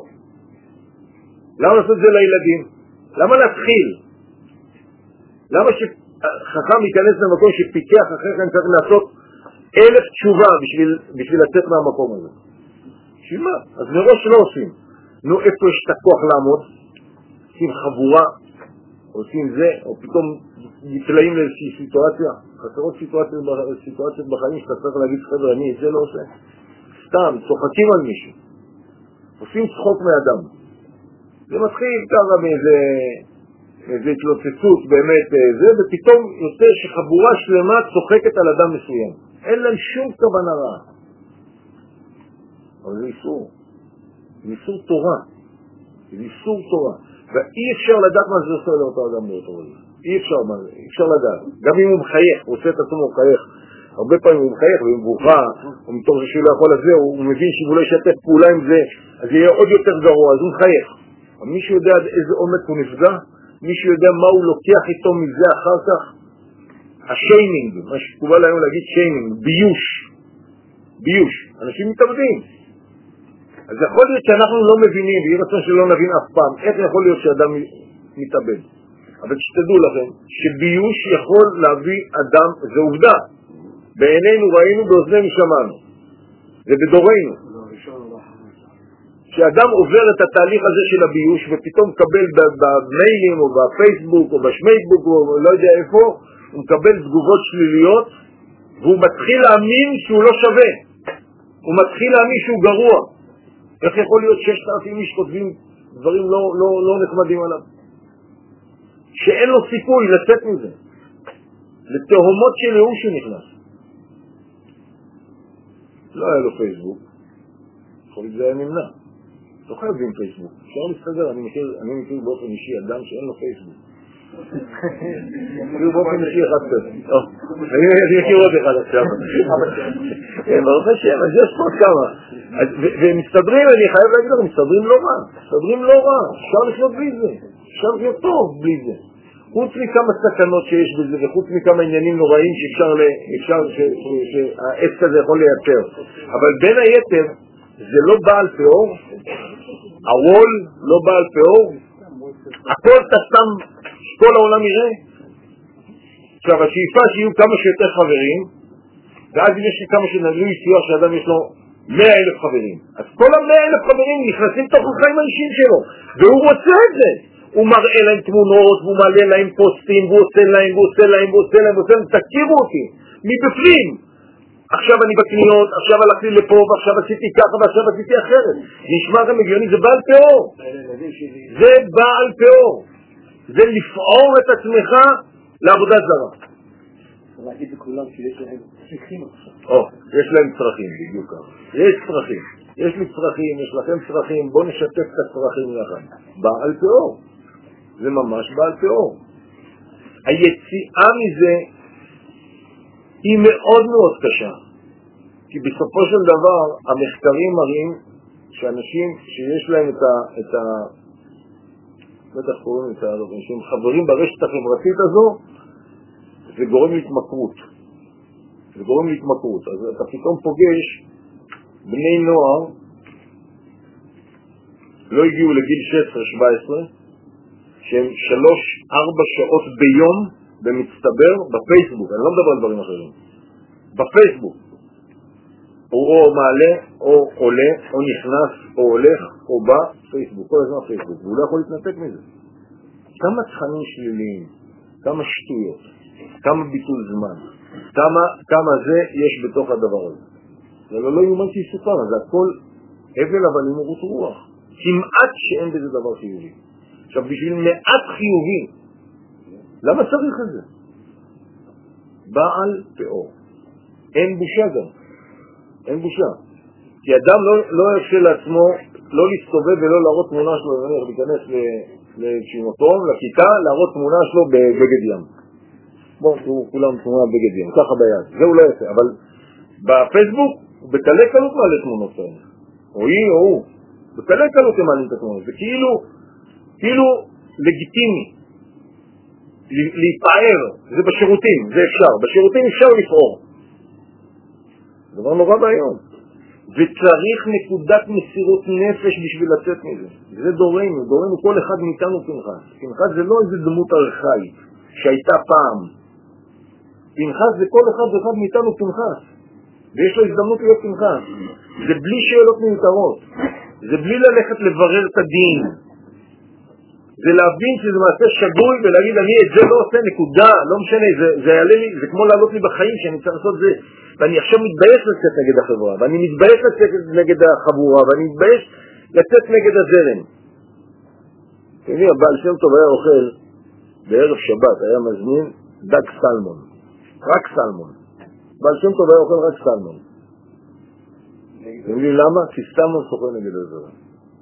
למה לעשות את זה לילדים? למה להתחיל? למה שחכם ייכנס למקום שפיקח אחרי כן צריך לעשות אלף תשובה בשביל, בשביל לצאת מהמקום הזה? בשביל מה? אז מראש לא עושים. נו, איפה יש את הכוח לעמוד? עושים חבורה, עושים זה, או פתאום נקלעים לאיזושהי סיטואציה. חסרות סיטואציות, סיטואציות בחיים שאתה צריך להגיד, חבר'ה, אני את זה לא עושה. סתם, צוחקים על מישהו. עושים צחוק מאדם. זה מתחיל ככה מאיזה, מאיזה התלוצצות באמת זה, ופתאום יוצא שחבורה שלמה צוחקת על אדם מסוים. אין להם שום כוונה רעה. אבל זה איסור. זה איסור תורה. זה איסור תורה. ואי אפשר לדעת מה זה עושה לאותו אדם לאותו רגע. אי אפשר, אי אפשר לדעת. גם אם הוא מחייך, הוא עושה את עצמו מחייך. הרבה פעמים הוא מחייך ומבוכה, או מתוך זה שהוא לא יכול לזה, הוא מבין שהוא לא ישתף פעולה עם זה, אז יהיה עוד יותר גרוע, אז הוא מחייך. אבל מישהו יודע איזה עומק הוא נפגע, מישהו יודע מה הוא לוקח איתו מזה אחר כך. השיימינג, מה שקובל היום להגיד שיימינג, ביוש. ביוש. אנשים מתאבדים. אז יכול להיות שאנחנו לא מבינים, ויהיה רצון שלא נבין אף פעם, איך יכול להיות שאדם מתאבד. אבל שתדעו לכם, שביוש יכול להביא אדם, זה עובדה. בעינינו ראינו, באוזנינו שמענו. זה בדורנו. שאדם עובר את התהליך הזה של הביוש, ופתאום מקבל במיילים, או בפייסבוק, או בשמייסבוק, או לא יודע איפה, הוא מקבל תגובות שליליות, והוא מתחיל להאמין שהוא לא שווה. הוא מתחיל להאמין שהוא גרוע. איך יכול להיות ששת אלפים איש כותבים דברים לא, לא, לא נחמדים עליו? שאין לו סיכוי לצאת מזה. לתהומות של ייאוש שהוא נכנס. לא היה לו פייסבוק. יכול להיות זה היה נמנע. לא חייבים פייסבוק. אפשר להסתדר, אני מכיר, אני מכיר באופן אישי אדם שאין לו פייסבוק. מכיר באופן אישי אחד כזה. אני מכיר עוד אחד עכשיו. ברוך השם, אז יש פה כמה. ומסתדרים, אני חייב להגיד לכם, מסתדרים לא רע. מסתדרים לא רע. אפשר לחיות בלי זה. אפשר לחיות טוב בלי זה. חוץ מכמה סכנות שיש בזה, וחוץ מכמה עניינים נוראים שאפשר, שהעץ הזה יכול לייצר. אבל בין היתר, זה לא בעל תיאור, הוול לא בעל תיאור, הכל תסתם שכל העולם יראה. עכשיו, השאיפה שיהיו כמה שיותר חברים, ואז אם יש לי כמה שנדלו סיוע שאדם יש לו מאה אלף חברים, אז כל המאה אלף חברים נכנסים תוך החיים האישיים שלו, והוא רוצה את זה. הוא מראה להם תמונות, והוא מעלה להם פוסטים, והוא עושה להם, והוא עושה להם, והוא עושה להם, והוא עושה להם, תכירו אותי, מבפנים. עכשיו אני בקניות, עכשיו הלכתי לפה, ועכשיו עשיתי ככה, ועכשיו עשיתי אחרת. נשמע גם הגיוני, זה בעל תיאור. זה בעל תיאור. זה לפעור את עצמך לעבודת זרה. להגיד לכולם שיש להם צרכים עכשיו. או, יש להם צרכים, בדיוק ככה. יש צרכים. יש לי צרכים, יש לכם צרכים, בואו נשתף את הצרכים יחד. בעל תיאור. זה ממש בעל תיאור. היציאה מזה היא מאוד מאוד קשה. כי בסופו של דבר המחקרים מראים שאנשים שיש להם את ה... את ה... בטח קוראים את ה... שהם חברים ברשת החברתית הזו, זה גורם להתמכרות. זה גורם להתמכרות. אז אתה פתאום פוגש בני נוער, לא הגיעו לגיל שש עשרה שבע עשרה, שהם שלוש ארבע שעות ביום במצטבר בפייסבוק, אני לא מדבר על דברים אחרים, בפייסבוק. הוא או מעלה, או עולה, או נכנס, או הולך, או בא, פייסבוק, כל הזמן פייסבוק, והוא לא יכול להתנתק מזה. כמה תכנים שליליים, כמה שטויות, כמה ביטול זמן, כמה, כמה זה יש בתוך הדבר הזה. זה לא, לא יומן שיסופר, זה הכל הבל אבל עם מורות רוח. כמעט שאין בזה דבר חיובי. עכשיו, בשביל מעט חיובי, למה צריך את זה? בעל תיאור. אין בושה גם. אין בושה. כי אדם לא, לא ירשה לעצמו לא להסתובב ולא להראות תמונה שלו, אני הולך להיכנס לשימותום, לכיתה, להראות תמונה שלו בבגד ים. בואו, כולם תמונה בבגד ים, ככה ביד. זה הוא לא יעשה, אבל בפייסבוק הוא בקלי קלות מעלה תמונות כאלה. או היא או הוא. בקלי קלות הם מעלים את התמונות. זה כאילו, כאילו לגיטימי. להיפער, זה בשירותים, זה אפשר. בשירותים אפשר לפעור. זה דבר נורא בעיון. וצריך נקודת מסירות נפש בשביל לצאת מזה. זה דורנו, דורנו כל אחד מאיתנו פנחס. פנחס זה לא איזה דמות ארכאית שהייתה פעם. פנחס זה כל אחד ואחד מאיתנו פנחס. ויש לו הזדמנות להיות פנחס. זה בלי שאלות מיותרות. זה בלי ללכת לברר את הדין. זה להבין שזה מעשה שגוי ולהגיד אני את זה לא עושה נקודה, לא משנה, זה, זה יעלה לי, זה כמו לעלות לי בחיים שאני צריך לעשות זה, ואני עכשיו מתבייש לצאת נגד החברה, ואני מתבייש לצאת נגד החבורה, ואני מתבייש לצאת נגד הזרם. תראי, הבעל שם טוב היה אוכל בערב שבת, היה מזמין דג סלמון, רק סלמון. בעל שם טוב היה אוכל רק סלמון. אתם יודעים למה? כי סלמון שוחה נגד הזרם.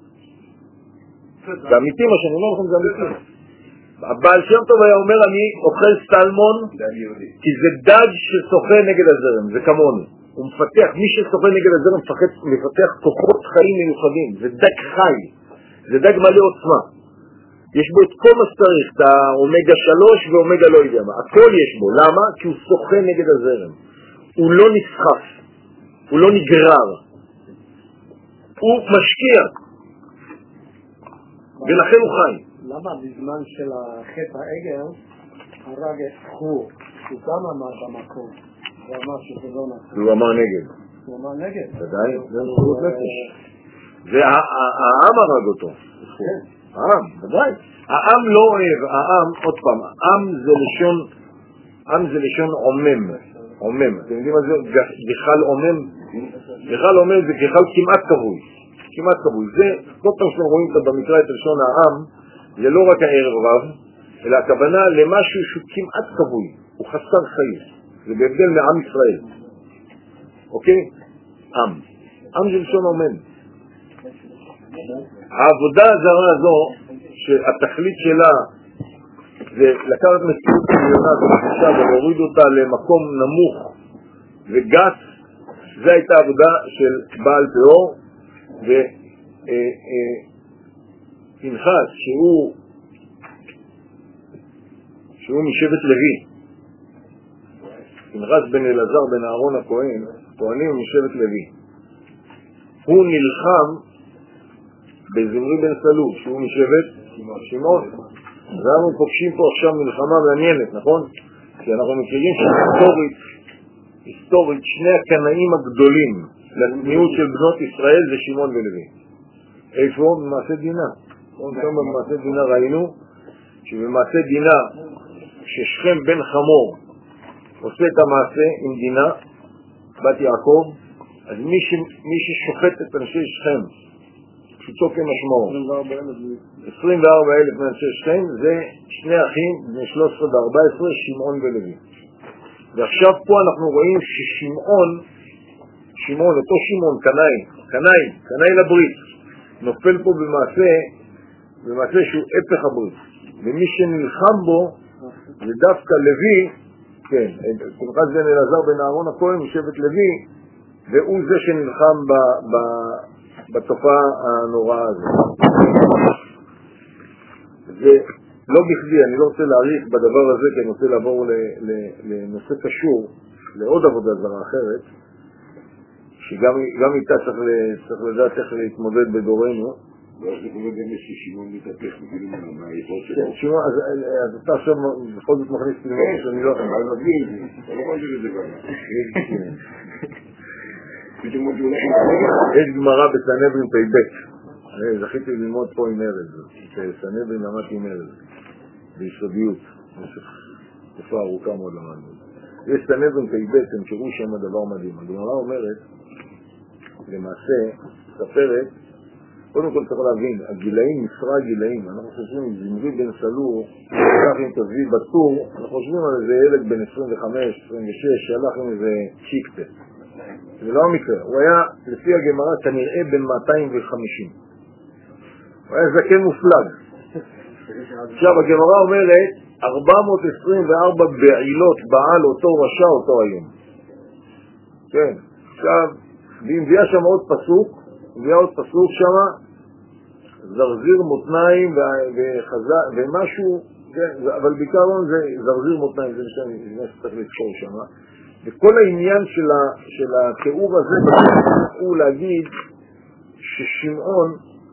זה אמיתי, מה שאני אומר לכם זה אמיתי. הבעל שם טוב היה אומר אני אוכל סלמון כי זה דג ששוחה נגד הזרם, זה כמוני. הוא מפתח, מי ששוחה נגד הזרם מפתח כוחות חיים מיוחדים, זה דג חי, זה דג מלא עוצמה. יש בו את כל מה שצריך, את האומגה שלוש ואומגה לא יודע מה, הכל יש בו. למה? כי הוא שוחה נגד הזרם, הוא לא נסחף, הוא לא נגרר, הוא משקיע ולכן הוא חי. למה בזמן של החטא העגל הרג את חור, הוא גם אמר במקום, הוא אמר שזה לא נכון. הוא אמר נגד. הוא אמר נגד. ודאי, זה מסירות נפש. והעם הרג אותו. העם, ודאי. העם לא אוהב, העם, עוד פעם, העם זה לשון, עם זה לשון עומם. עומם. אתם יודעים מה זה? גחל עומם? גחל עומם זה גחל כמעט כבוי. כמעט כבוי. זה, כל פעם שאתם רואים את במקרא את לשון העם, זה לא רק הערב רב, אלא הכוונה למשהו שהוא כמעט כבוי. הוא חסר חיים. זה בהבדל מעם ישראל. אוקיי? עם. עם זה לשון עומם. העבודה הזרה הזו, שהתכלית שלה זה לקחת מציאות עליונה ולחשה ולהוריד אותה למקום נמוך וגס, זה הייתה עבודה של בעל תיאור. ופנחס שהוא שהוא משבט לוי, פנחס בן אלעזר בן אהרון הכהן, כהנים משבט לוי, הוא נלחם בזמרי בן סלול שהוא משבט שמעון. ואנחנו פוגשים פה עכשיו מלחמה מעניינת, נכון? כי אנחנו מכירים שהיסטורית היסטורית שני הקנאים הגדולים למיעוט של בנות ישראל זה שמעון ולוי. איפה? במעשה דינה. כאן במעשה דינה ראינו שבמעשה דינה ששכם בן חמור עושה את המעשה עם דינה, בת יעקב, אז מי, ש... מי ששופט את אנשי שכם פשוטו כמשמעו עשרים וארבעה אלף מאנשי שכם זה שני אחים בני שלוש עשרה וארבע עשרה, שמעון ולוי. ועכשיו פה אנחנו רואים ששמעון שמעון, אותו שמעון, קנאי, קנאי, קנאי לברית, נופל פה במעשה, במעשה שהוא הפך הברית. ומי שנלחם בו זה דווקא לוי, כן, פנחס בן אלעזר בן אהרון הכהן משבט לוי, והוא זה שנלחם ב, ב, בתופעה הנוראה הזאת. ולא בכדי, אני לא רוצה להאריך בדבר הזה, כי אני רוצה לעבור לנושא קשור, לעוד עבודה זרה אחרת, שגם איתה צריך, צריך לדעת איך להתמודד בדורנו. לא, זה קורה גם יש שמעון מתהפך, כאילו מה היכולת שלו. שמעון, אז אתה עכשיו בכל זאת מכניס לי משהו שאני לא... אבל מבין, אתה לא חושב את זה ככה. פתאום עוד הולך עם הרגע. יש גמרא בסנהדרין פ"ב. זכיתי ללמוד פה עם ארז. בסנהדרין למדתי עם ארז. ביסודיות. תקופה ארוכה מאוד למדנו. יש סנהדרין פ"ב, הם קראו שם דבר מדהים. הגמרא אומרת, למעשה, ספרת, קודם כל צריך להבין, הגילאים, מספר הגילאים, אנחנו חושבים, זמרי בן סלור, שהלך עם תזווי בטור, אנחנו חושבים על איזה ילד בן עשרים וחמש עשרים ושש, שהלך עם איזה צ'יקטה. זה לא המקרה, הוא היה, לפי הגמרא, כנראה בן מאתיים וחמישים. הוא היה זקן מופלג. עכשיו, הגמרא אומרת, ארבע מאות עשרים וארבע בעילות בעל אותו רשע אותו היום. כן, עכשיו, והיא מביאה שם עוד פסוק, מביאה עוד פסוק שם, זרזיר מותניים וחזק, ומשהו, כן, אבל בעיקרון זה זרזיר מותניים, זה משנה שצריך לזכור שם. וכל העניין של, ה, של התיאור הזה הוא להגיד ששמעון,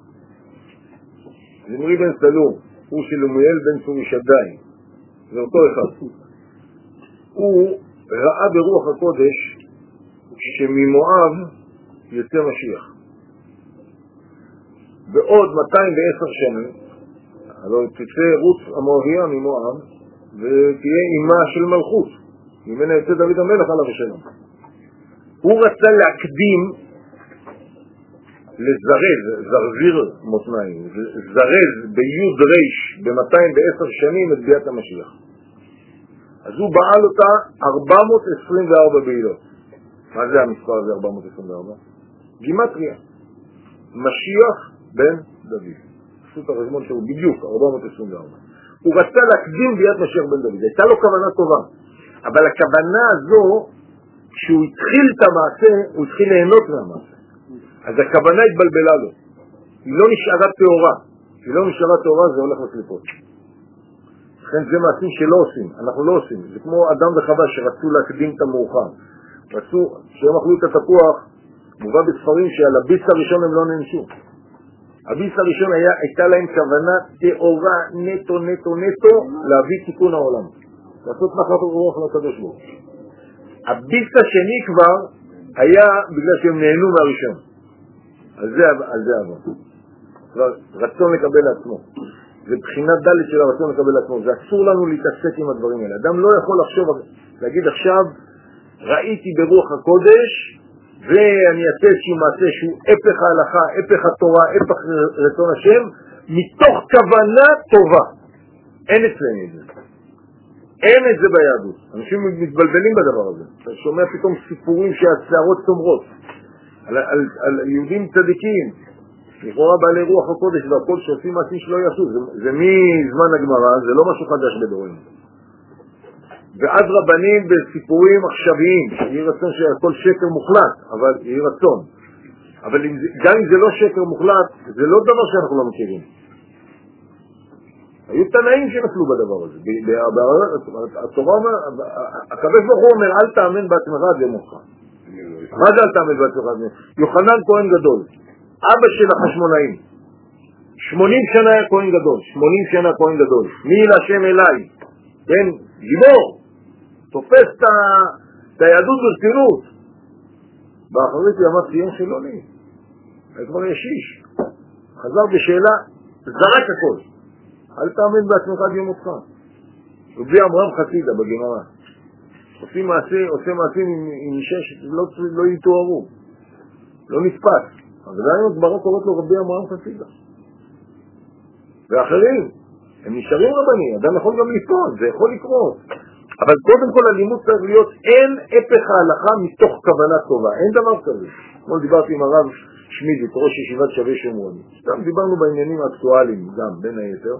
זמרי בן סלור, הוא שלומיאל בן צורישדאי, זה אותו אחד. הוא ראה ברוח הקודש שממואב יוצא משיח. בעוד מאתיים ועשר שנים, הלוא תצא רות המואביה ממואב, ותהיה אימה של מלכות, ממנה יוצא דוד המלך עליו השלום. הוא רצה להקדים לזרז, זרזיר מותניים, זרז ביוד ריש ב-מאתיים ועשר שנים את ביאת המשיח. אז הוא בעל אותה ארבע מאות עשרים וארבע בעילות. מה זה המספר הזה ארבע מאות עשרים וארבע? גימטריה. משיח בן דוד. עשו את הרזמון שהוא בדיוק ארבע מאות עשרים וארבע. הוא רצה להקדים ביאת משיח בן דוד. הייתה לו כוונה טובה. אבל הכוונה הזו, כשהוא התחיל את המעשה, הוא התחיל ליהנות מהמעשה. אז הכוונה התבלבלה לו. היא לא נשארה תאורה. היא לא נשארה תאורה, זה הולך לקליפות. לכן זה מעשים שלא עושים. אנחנו לא עושים. זה כמו אדם וחווה שרצו להקדים את המאוחר. רצו, כשהם אכלו את התפוח, מובא בספרים שעל הביס הראשון הם לא ננשו. הביס הראשון היה, הייתה להם כוונה תאורה נטו נטו נטו להביא תיקון העולם. לעשות נחת רוח לקדוש ברוך הוא. הביס השני כבר היה בגלל שהם נהנו מהראשון. על זה, על זה עבר. רצון לקבל לעצמו. זה בחינת דלת של הרצון לקבל לעצמו. זה אסור לנו להתעסק עם הדברים האלה. אדם לא יכול לחשוב, להגיד עכשיו, ראיתי ברוח הקודש, ואני אעשה איזשהו מעשה שהוא הפך ההלכה, הפך התורה, הפך רצון השם, מתוך כוונה טובה. אין אצלנו את זה. אין את זה ביהדות. אנשים מתבלבלים בדבר הזה. אתה שומע פתאום סיפורים שהשערות צומרות. על, על, על יהודים צדיקים, לכאורה בעלי רוח הקודש והכל שעושים מעשים שלא יעשו. זה, זה מזמן הגמרא, זה לא משהו חדש בדורנו. ואז רבנים בסיפורים עכשוויים, יהי רצון שהכל שקר מוחלט, אבל יהי רצון. אבל אם זה, גם אם זה לא שקר מוחלט, זה לא דבר שאנחנו לא מכירים. היו תנאים שנפלו בדבר הזה. התורה אומר, הקדוש ברוך הוא אומר, אל תאמן בעצמך עד יומך. מה זה אל תאמן בעצמך עד יומך? יוחנן כהן גדול, אבא של החשמונאים. שמונים שנה היה כהן גדול, שמונים שנה כהן גדול. מי להשם אליי? כן, גיבור. תופס את היהדות ברצינות. באחרית ימת ציון חילוני. כבר ישיש. חזר בשאלה, זרק הכל. אל תאמן בעצמך עד יומך. רבי אברהם חסידה בגמרא. עושים מעשה, עושה מעשים עם אישה שלא לא יתוארו. לא נתפס. אבל עדיין הגמרא קוראת לו רבי אברהם חסידה. ואחרים, הם נשארים רבנים. אדם יכול גם לפעול, זה יכול לקרות. אבל קודם כל הלימוד צריך להיות אין הפך ההלכה מתוך כוונה טובה. אין דבר כזה. כמו דיברתי עם הרב שמיד, ראש ישיבת שווה שומרון. סתם דיברנו בעניינים האקטואליים גם, בין היתר.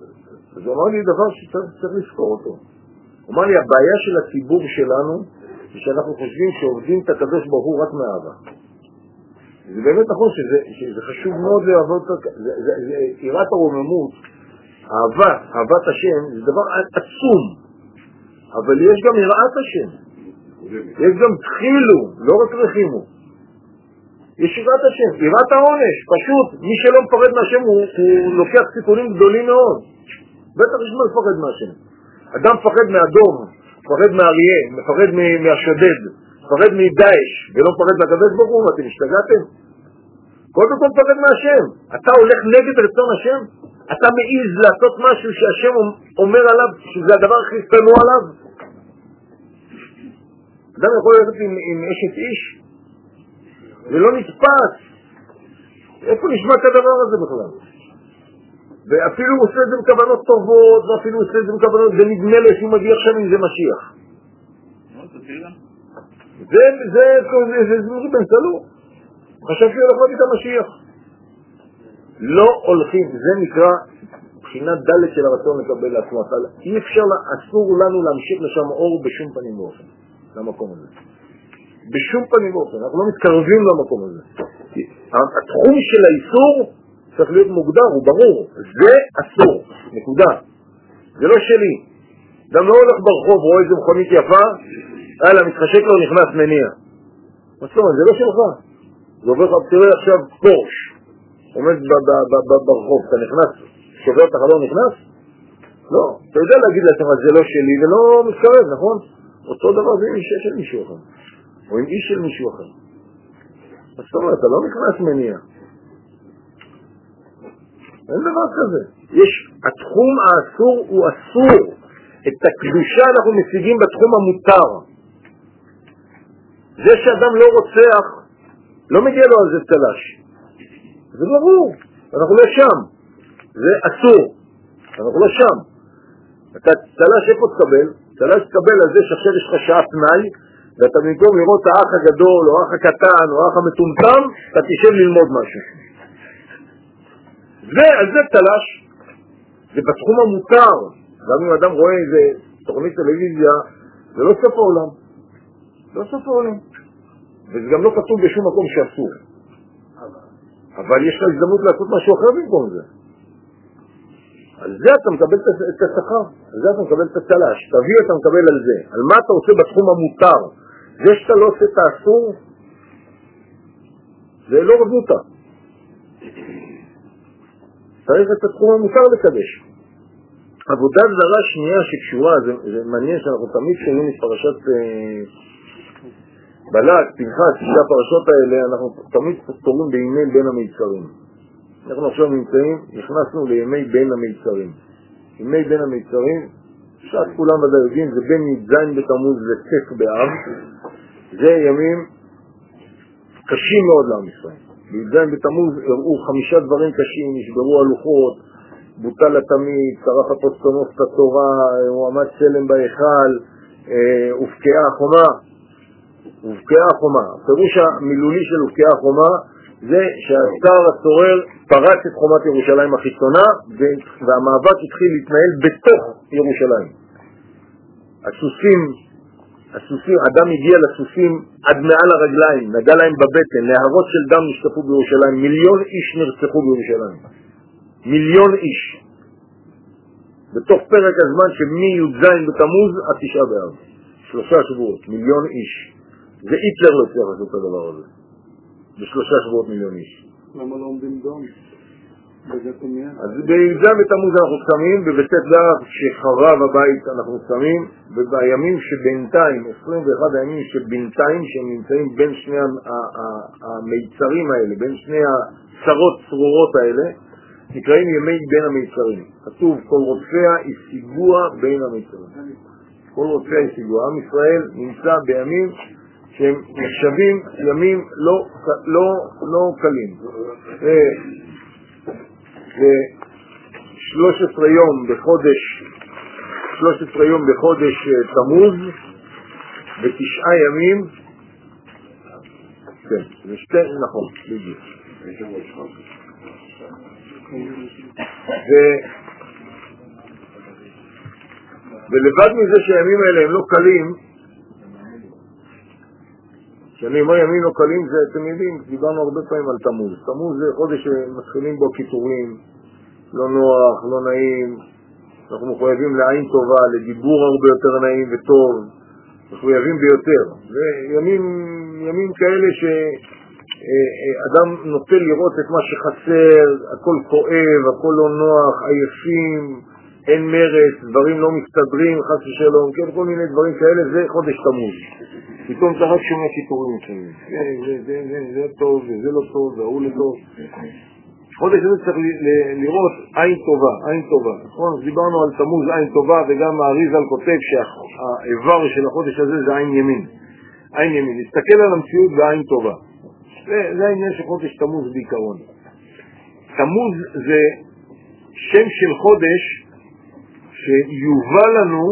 אז הוא אמר לי דבר שצריך לזכור אותו. הוא אמר לי, הבעיה של הציבור שלנו, ושאנחנו חושבים שעובדים את הקדוש ברוך הוא רק מאהבה. זה באמת נכון שזה, שזה חשוב מאוד לעבוד, זה, זה, זה, יראת הרוממות, אהבה, אהבת השם, זה דבר עצום, אבל יש גם יראת השם, יש גם תחילו, לא רק רחימו, יש יראת השם, יראת העונש, פשוט, מי שלא מפחד מהשם הוא, הוא לוקח סיכונים גדולים מאוד, בטח יש מה לפחד מהשם, אדם מפחד מהדוב, מפחד מהאריה, מפחד מהשודד, מפחד מדאעש, ולא מפחד מהקדוש ברוך הוא, אתם השתגעתם? קודם כל מפחד מהשם. אתה הולך נגד רצון השם? אתה מעיז לעשות משהו שהשם אומר עליו, שזה הדבר הכי שנוא עליו? אדם יכול ללכת עם, עם אשת איש? זה לא נתפס. איפה נשמע את הדבר הזה בכלל? ואפילו הוא עושה את זה בכוונות טובות, ואפילו הוא עושה את זה בכוונות, זה נדמה לי שהוא מגיע עכשיו אם זה משיח. זה, זה, זה, זה, זה בן סלו. חשבתי הולך להביא את המשיח. לא הולכים, זה נקרא בחינת ד' של הרצון לקבל לעצמו. אי אפשר, אסור לנו להמשיך לשם אור בשום פנים ואופן, למקום הזה. בשום פנים ואופן, אנחנו לא מתקרבים למקום הזה. התחום של האיסור צריך להיות מוגדר, הוא ברור. זה אסור, נקודה. זה לא שלי. גם לא הולך ברחוב, רואה איזה מכונית יפה, הלאה, מתחשק לו, נכנס מניע. מה זאת אומרת, זה לא שלך. זה עובר לך, תראה עכשיו פורש, עומד ברחוב, אתה נכנס, שובר את החלום, נכנס? לא, אתה יודע להגיד לעצמך, זה לא שלי, זה לא מתקרב, נכון? אותו דבר זה עם אישה של מישהו אחר, או עם איש של מישהו אחר. מה זאת אומרת, אתה לא נכנס מניע. אין דבר כזה. יש, התחום האסור הוא אסור. את הקדושה אנחנו משיגים בתחום המותר. זה שאדם לא רוצח, לא מגיע לו על זה צלש. זה ברור, אנחנו לא שם. זה אסור, אנחנו לא שם. אתה צלש איפה תקבל? צלש תקבל על זה שעכשיו יש לך שעה פנאי, ואתה במקום לראות האח הגדול, או האח הקטן, או האח המטומטם, אתה תשב ללמוד משהו. זה, על זה צלש. זה בתחום המותר. גם אם אדם רואה איזה תוכנית טלוויזיה, זה לא סוף העולם. לא סוף העולם. וזה גם לא כתוב בשום מקום שאסור. אבל יש לך הזדמנות לעשות משהו אחר במקום זה. על זה אתה מקבל את השכר, על זה אתה מקבל את הצלש. תביא אתה מקבל על זה. על מה אתה עושה בתחום המותר? זה שאתה לא עושה את האסור, זה לא רבותה. צריך את התחום המותר לקדש. עבודה זרה שנייה שקשורה, זה, זה מעניין שאנחנו תמיד שומעים את פרשת אה, בלק, פנחס, שתי הפרשות האלה, אנחנו תמיד קוראים בימי בין המיצרים. אנחנו עכשיו נמצאים, נכנסנו לימי בין המיצרים. ימי בין המיצרים, שעת כולם ודאי יודעים, זה בין י"ז בתמוז וצף באב, זה ימים קשים מאוד לעם ישראל. בי"ז בתמוז הראו חמישה דברים קשים, נשברו הלוחות, בוטל התמיד, צרח אפוסטומוס את התורה, הוא עמד צלם בהיכל, הופקעה החומה. הופקעה החומה. הפירוש המילולי של הופקעה החומה זה שהשר הצורר פרץ את חומת ירושלים החיצונה, והמאבק התחיל להתנהל בתוך ירושלים. הסוסים, הסוסים, אדם הגיע לסוסים עד מעל הרגליים, נגע להם בבטן, נהרות של דם נשטפו בירושלים, מיליון איש נרצחו בירושלים. מיליון איש. בתוך פרק הזמן שמי-י"ז בתמוז עד תשעה באב. שלושה שבועות, מיליון איש. זה היטלר לא צריך לעשות את הדבר הזה. בשלושה שבועות מיליון איש. למה לא עומדים דום? אז בי"ז בתמוז אנחנו שמים, בבצאת דרך שחרב הבית אנחנו שמים, ובימים שבינתיים, עשרים ואחד הימים שבינתיים, שהם נמצאים בין שני המיצרים האלה, בין שני הצרות צרורות האלה, נקראים ימי בין המיצרים. כתוב, כל רודפיה ישיגוע בין המיצרים. כל רודפיה ישיגוע. עם ישראל נמצא בימים שהם נחשבים ימים לא, לא, לא קלים. זה שלושה עשר יום בחודש, שלושה עשר יום בחודש תמוז, ותשעה ימים, כן, זה שתי, נכון, בדיוק. ו... ולבד מזה שהימים האלה הם לא קלים, שאני אומר ימים לא קלים, זה אתם יודעים, דיברנו הרבה פעמים על תמוז. תמוז זה חודש שמתחילים בו קיטורים, לא נוח, לא נעים, אנחנו מחויבים לעין טובה, לדיבור הרבה יותר נעים וטוב, מחויבים ביותר. וימים ימים כאלה שאדם נוטה לראות את מה שחסר, הכל כואב, הכל לא נוח, עייפים, אין מרץ, דברים לא מסתדרים, חס ושלום, כן, כל מיני דברים כאלה, זה חודש תמוז. פתאום אתה רק שומע קיטורים מסוימים. זה, זה, זה, זה טוב, וזה לא טוב, והוא לא טוב. חודש הזה צריך לראות עין טובה, עין טובה. נכון? דיברנו על תמוז עין טובה, וגם האריז"ל כותב שהאיבר של החודש הזה זה עין ימין. עין ימין. להסתכל על המציאות בעין טובה. זה, זה העניין של חודש תמוז בעיקרון. תמוז זה שם של חודש שיובא לנו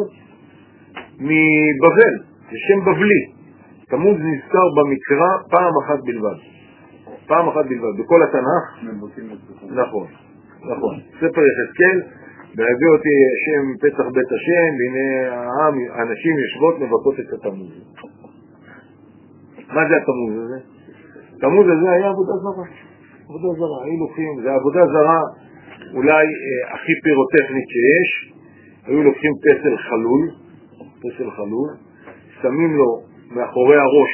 מבבל. זה שם בבלי. תמוז נזכר במקרא פעם אחת בלבד. פעם אחת בלבד. בכל התנ"ך. נכון. נכון. ספר יחזקאל, והביא אותי שם פתח בית השם, והנה העם, האנשים יושבות מבקות את התמוז. מה זה התמוז הזה? התמוז הזה היה עבודה זרה. עבודה זרה. היו לוקחים, זה עבודה זרה אולי אה, הכי פירוטכנית שיש. היו לוקחים פסל חלול, פסל חלול, שמים לו מאחורי הראש,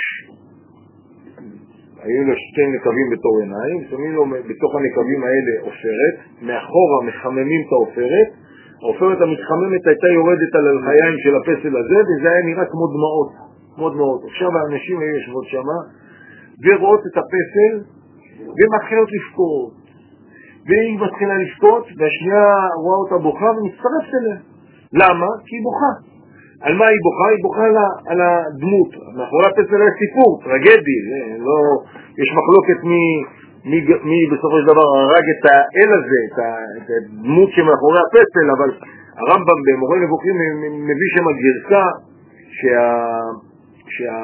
היו לו שתי נקבים בתור עיניים, שמים לו בתוך הנקבים האלה עופרת, מאחורה מחממים את העופרת, העופרת המתחממת הייתה יורדת על הלחיים של הפסל הזה, וזה היה נראה כמו דמעות, כמו דמעות. עכשיו האנשים היו יושבות שמה, ורואות את הפסל, ומתחילות לפקות. והיא מתחילה לפקות, והשנייה רואה אותה בוכה ומצטרפת אליה. למה? כי היא בוכה. על מה היא בוכה? היא בוכה על, על הדמות. מאחורי הפסל היה סיפור, טרגדי. לא, יש מחלוקת מי, מי, מי בסופו של דבר הרג את האל הזה, את, ה, את הדמות שמאחורי הפסל, אבל הרמב"ם במורה נבוכים מביא שם הגרסה שה... שה...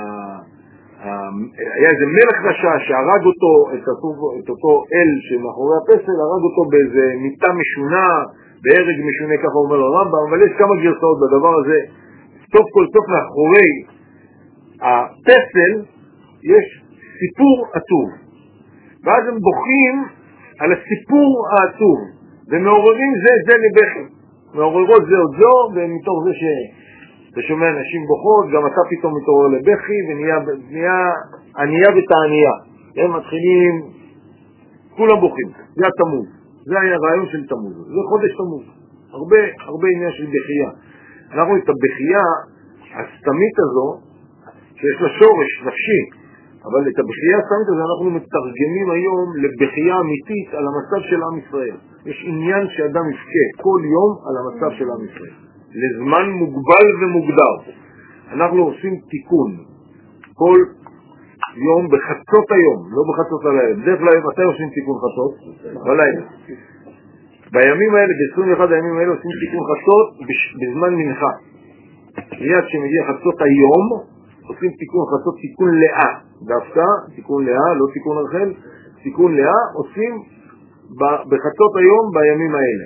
היה איזה מלך רשע שהרג אותו, את אותו, את אותו אל שמאחורי הפסל, הרג אותו באיזה מיטה משונה, בהרג משונה, ככה אומר הרמב"ם, אבל יש כמה גרסאות בדבר הזה. סוף כל סוף מאחורי הפסל יש סיפור עצוב, ואז הם בוכים על הסיפור העצוב, ומעוררים זה זה לבכי, מעוררות זה עוד זו, ומתוך זה ש... אתה שומע אנשים בוכות, גם אתה פתאום מתעורר לבכי, ונהיה ענייה ותענייה. הם מתחילים, כולם בוכים. זה התמוז. זה היה הרעיון של תמוז. זה חודש תמוז. הרבה, הרבה עניין של בחייה. אנחנו את הבחייה הסתמית הזו, שיש לה שורש נפשי, אבל את הבחייה הסתמית הזו אנחנו מתרגמים היום לבחייה אמיתית על המצב של עם ישראל. יש עניין שאדם יפכה כל יום על המצב של עם ישראל. לזמן מוגבל ומוגדר. אנחנו עושים תיקון כל יום בחצות היום, לא בחצות הלילה. בדרך כלל מתי עושים תיקון חצות? בלילה. בימים האלה, ב-עשרים ואחד הימים האלה עושים תיקון חצות בזמן מנחה. מיד שמגיע חצות היום, עושים תיקון חצות, תיקון לאה. דווקא, תיקון לאה, לא תיקון רחל, תיקון לאה, עושים בחצות היום בימים האלה.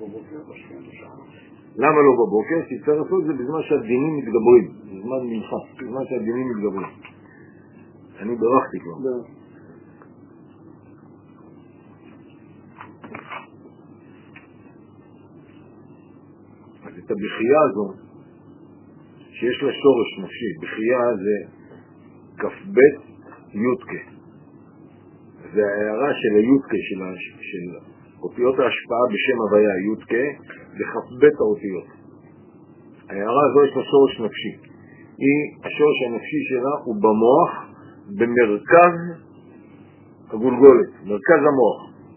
למה לא בבוקר? כי צריך לעשות את זה בזמן שהדינים מתגברים, בזמן מנחה, בזמן שהדינים מתגברים. אני ברכתי כבר. אז את הבחייה הזו, שיש לה שורש נפשי, בחייה זה כ"ב יודקה. זה ההערה של היודקה, של, של אותיות ההשפעה בשם הוויה, יודקה, וכ"ב האותיות. ההערה הזו יש לה שורש נפשי. היא, השורש הנפשי שלה הוא במוח, במרכז הגולגולת, מרכז המוח.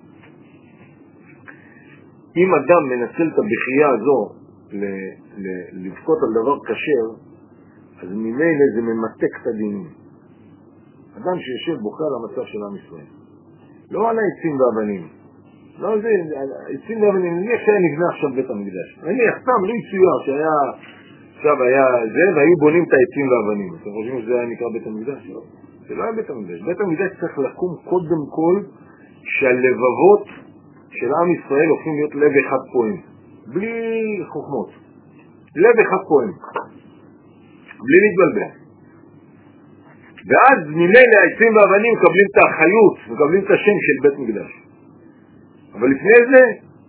אם אדם מנצל את הבחייה הזו לבכות על דבר קשר, אז ממילא זה ממתק את הדינים. אדם שיושב בוכה על המצב של עם ישראל. לא על העצים והאבנים. לא זה, עצים ואבנים, נניח שהיה נבנה עכשיו בית המקדש. נניח, סתם, לא יצויר שהיה, עכשיו היה זה, והיו בונים את העצים והאבנים. אתם חושבים שזה היה נקרא בית המקדש? לא. זה לא היה בית המקדש. בית המקדש צריך לקום קודם כל שהלבבות של עם ישראל הופכים להיות לב אחד פועם. בלי חוכמות. לב אחד פועם. בלי להתבלבל. ואז ממילא העצים והאבנים מקבלים את האחריות, מקבלים את השם של בית מקדש. אבל לפני זה,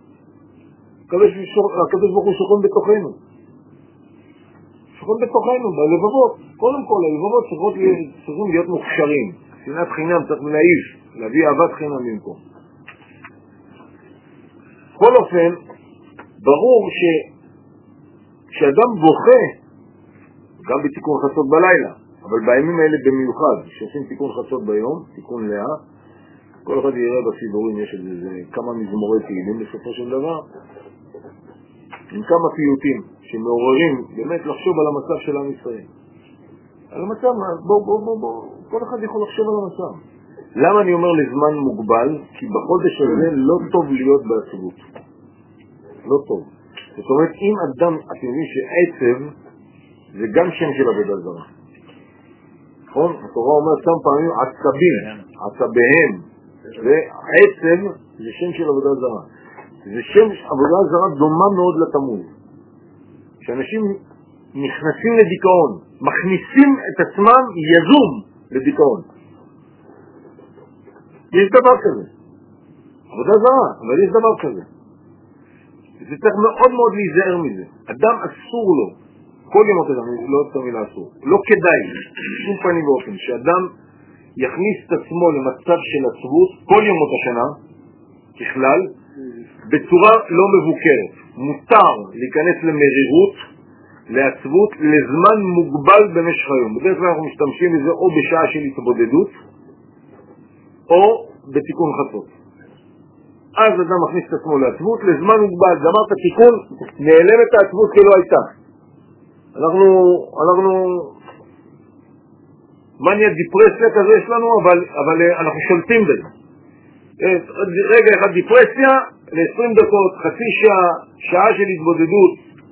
הקדוש ברוך הוא שוכן בתוכנו. שוכן בתוכנו, בלבבות. קודם כל, הלבבות צריכים להיות מוכשרים. שנאת חינם צריך להעיף, להביא אהבת חינם במקום. בכל אופן, ברור ש... כשאדם בוכה, גם בתיקון חצות בלילה, אבל בימים האלה במיוחד, שעושים תיקון חצות ביום, תיקון לאה, כל אחד יראה בסידורים, יש איזה כמה מזמורי תהילים בסופו של דבר, עם כמה פיוטים שמעוררים באמת לחשוב על המצב של עם ישראל. על המצב, בוא, בוא, בוא, בוא, כל אחד יכול לחשוב על המצב. למה אני אומר לזמן מוגבל? כי בחודש הזה לא טוב להיות בעצבות. לא טוב. זאת אומרת, אם אדם, אתם יודעים שעצב זה גם שם של עבודה זרה. נכון? התורה אומרת כמה פעמים עצבים, עצביהם. ועצב זה שם של עבודה זרה. זה שם עבודה זרה דומה מאוד לתמוז. שאנשים נכנסים לדיכאון, מכניסים את עצמם יזום לדיכאון. יש דבר כזה. עבודה זרה, אבל יש דבר כזה. זה צריך מאוד מאוד להיזהר מזה. אדם אסור לו, כל ימות אדם, לא את המילה אסור, לא כדאי, שום פנים ואופן, שאדם יכניס את עצמו למצב של עצבות כל ימות השנה, ככלל, בצורה לא מבוקרת. מותר להיכנס למרירות, לעצבות, לזמן מוגבל במשך היום. בדרך כלל אנחנו משתמשים בזה או בשעה של התבודדות, או בתיקון חצות. אז אדם מכניס את עצמו לעצבות, לזמן מוגבל, גמרת תיקון, נעלמת העצבות כלא הייתה. אנחנו, אנחנו, מניה דיפרסיה כזה יש לנו, אבל, אבל אנחנו שולטים בזה. רגע אחד דיפרסיה, ל-עשרים דקות, חצי שעה, שעה של התבודדות,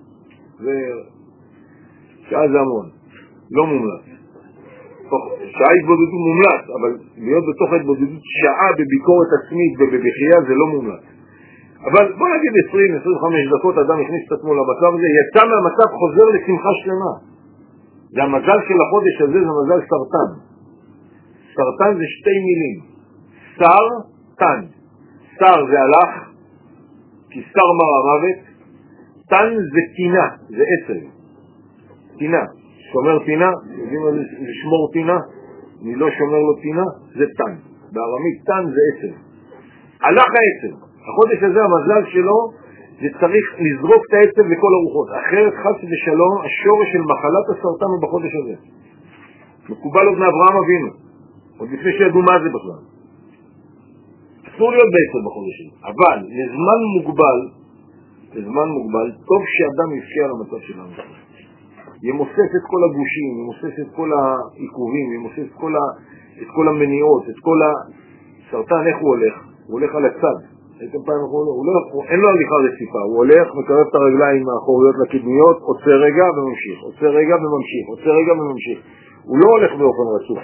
ושעה זה המון, לא מומלץ. שעה התבודדות מומלץ, אבל להיות בתוך ההתבודדות שעה בביקורת עצמית ובבחייה זה לא מומלץ. אבל בוא נגיד עשרים עד עשרים וחמש דקות אדם הכניס את עצמו למצב הזה, יצא מהמצב, חוזר לשמחה שלמה. זה המזל של החודש הזה, זה מזל סרטן. סרטן זה שתי מילים. שר, תן. שר זה הלך, כי שר מר המוות. תן זה תינה, זה עצל. תינה. שומר תינה, יודעים מה זה לשמור תינה? אני לא שומר לו תינה, זה תן. בארמית תן זה עצל. הלך העצל. החודש הזה, המזל שלו, זה צריך לזרוק את העצב לכל הרוחות. אחרת חס ושלום, השורש של מחלת הסרטן הוא בחודש הזה. מקובל עוד מאברהם אבינו. עוד לפני שידעו מה זה בכלל. אסור להיות בעצב בחודש הזה. אבל, לזמן מוגבל, לזמן מוגבל, טוב שאדם יפקיע על המצב שלנו. ימוסס את כל הגושים, ימוסס את כל העיכובים, ימוסס את כל, ה... את כל המניעות, את כל הסרטן, איך הוא הולך? הוא הולך על הצד. הייתם פעם הוא הולך, הוא, אין לו הליכה רציפה, הוא הולך, מקרב את הרגליים האחוריות לקדמיות, עוצר רגע וממשיך, עוצר רגע וממשיך, עוצר רגע וממשיך. הוא לא הולך באופן רצוף.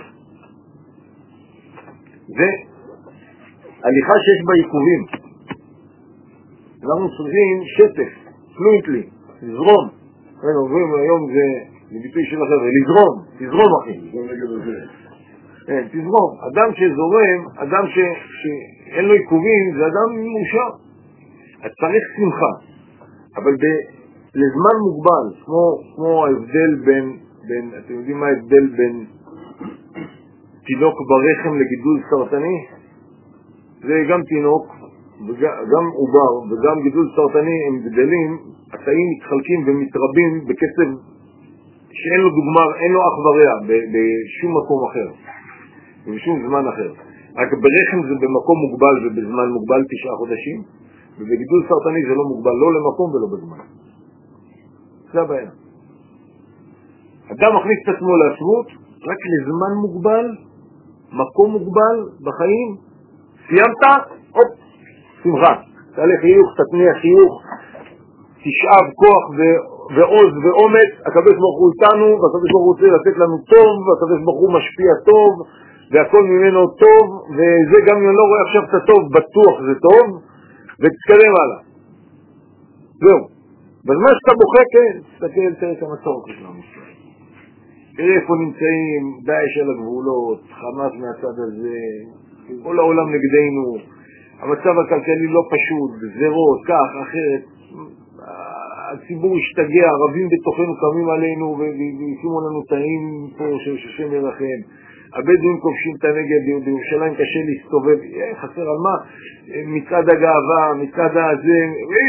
זה הליכה שיש בה עיכובים. אנחנו צריכים שטף, פלוינטלי, לזרום. רגע, עוברים היום זה ביטוי של החבר'ה, לזרום, תזרום אחי. כן, תזרום. אדם שזורם, אדם ש... שאין לו עיכובים, זה אדם מאושר. אז צריך שמחה. אבל ב... לזמן מוגבל, כמו, כמו ההבדל בין, בין, אתם יודעים מה ההבדל בין תינוק ברחם לגידול סרטני? זה גם תינוק, גם עובר וגם גידול סרטני הם גדלים, התאים מתחלקים ומתרבים בקצב שאין לו דוגמה, אין לו אח ורע בשום מקום אחר. ובשום זמן אחר. רק ברחם זה במקום מוגבל ובזמן מוגבל תשעה חודשים, ובגידול סרטני זה לא מוגבל, לא למקום ולא בזמן. זה הבעיה. אדם מכניס את עצמו לעצמות רק לזמן מוגבל, מקום מוגבל בחיים. סיימת? אופ, שמחה. תעלה חיוך, תתניע חיוך, תשאב כוח ו- ועוז ואומץ. הקדוש ברוך הוא איתנו, והקדוש ברוך הוא רוצה לתת לנו טוב, והקדוש ברוך הוא משפיע טוב, והכל ממנו טוב, וזה גם אם אני לא רואה עכשיו את הטוב, בטוח זה טוב, ותתקדם הלאה. זהו. בזמן שאתה בוכה, כן, תסתכל, תראה כמה צורך יש לנו. תראה איפה נמצאים, דאעש על הגבולות, חמאס מהצד הזה, כל העולם נגדנו, המצב הכלכלי לא פשוט, גזרות, כך, אחרת, הציבור השתגע, ערבים בתוכנו קמים עלינו וישימו לנו תאים פה ששם ירחם. הבדואים כובשים את הנגב, בירושלים קשה להסתובב, חסר על מה? מצד הגאווה, מצד הזה,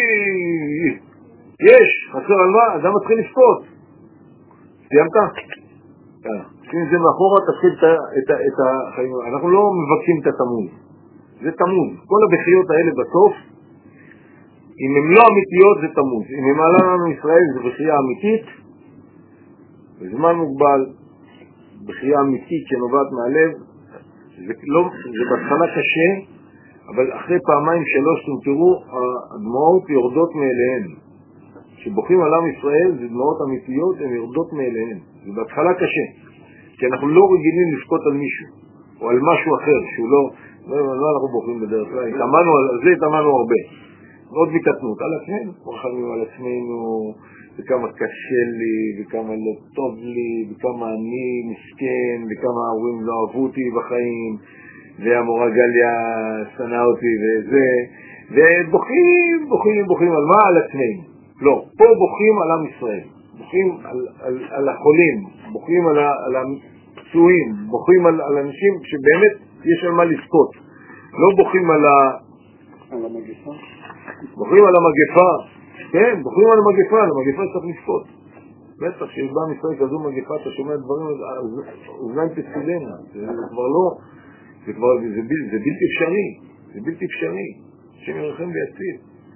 יש, חסר על מה? אדם מתחיל לפקוט. סיימת? שים זה מאחורה, תתחיל את החיים. אנחנו לא מבקשים את התמוז, זה תמוז. כל הבחיות האלה בסוף, אם הן לא אמיתיות זה תמוז. אם הם עלה לנו ישראל זה בחייה אמיתית, בזמן מוגבל, בחייה אמיתית שנובעת מהלב. זה, לא, זה בהתחלה קשה, אבל אחרי פעמיים שלוש אתם תראו, הדמעות יורדות מאליהן. כשבוכים על עם ישראל זה דמעות אמיתיות, הן יורדות מאליהן. זה בהתחלה קשה, כי אנחנו לא רגילים לבכות על מישהו או על משהו אחר שהוא לא, לא, לא אנחנו בוכים בדרך כלל, התאמנו על זה, התאמנו הרבה, מאוד מקטנות על עצמנו, רחמים על עצמנו, וכמה קשה לי, וכמה לא טוב לי, וכמה אני מסכן, וכמה ההורים לא אהבו אותי בחיים, והמורה גליה שנאה אותי וזה, ובוכים, בוכים, בוכים על מה? על עצמנו. לא, פה בוכים על עם ישראל, בוכים על, על, על החולים, בוכים על, על הפצועים, בוכים על, על אנשים שבאמת יש על מה לזכות. לא בוכים על, ה... על המגפה. בוכים על המגפה, כן, בוכים על המגפה, על המגפה צריך לזכות. בטח, כשבא מישראל כזו מגפה, אתה שומע דברים, אוזניים תפקודנה, זה, זה כבר לא, זה כבר, זה, זה, זה בלתי אפשרי, זה בלתי אפשרי, השם ירחם ויציל.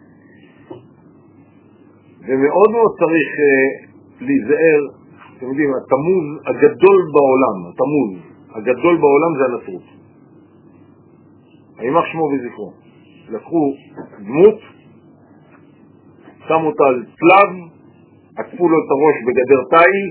ומאוד מאוד צריך uh, להיזהר, אתם יודעים, התמוז הגדול בעולם, התמוז הגדול בעולם זה הנצרות. הימח שמו וזכרו. לקחו דמות, שמו אותה על צלב, עטפו לו את הראש בגדר תיל,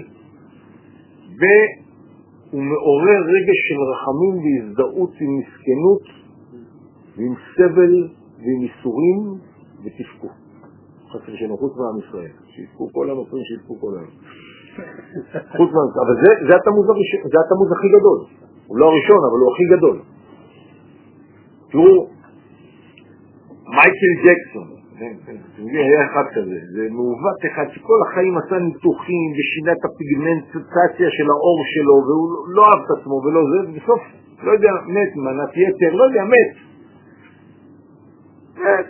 והוא מעורר רגש של רחמים והזדהות עם מסכנות, ועם סבל ועם איסורים ותפקו. חסר שלנו, חוץ מעם ישראל, שיתפו כל הנוצרים, שיתפו כל העם. חוץ מעם ישראל, אבל זה, זה התמוז הראשון, זה התמוז הכי גדול. הוא לא הראשון, אבל הוא הכי גדול. תראו, מייקל ג'קסון, היה אחד כזה, זה מעוות אחד שכל החיים עשה ניתוחים ושינה את הפיגמנטציה של האור שלו, והוא לא אהב את עצמו ולא זה, ובסוף, לא יודע, מת, מנת יתר, לא יודע, מת. מת.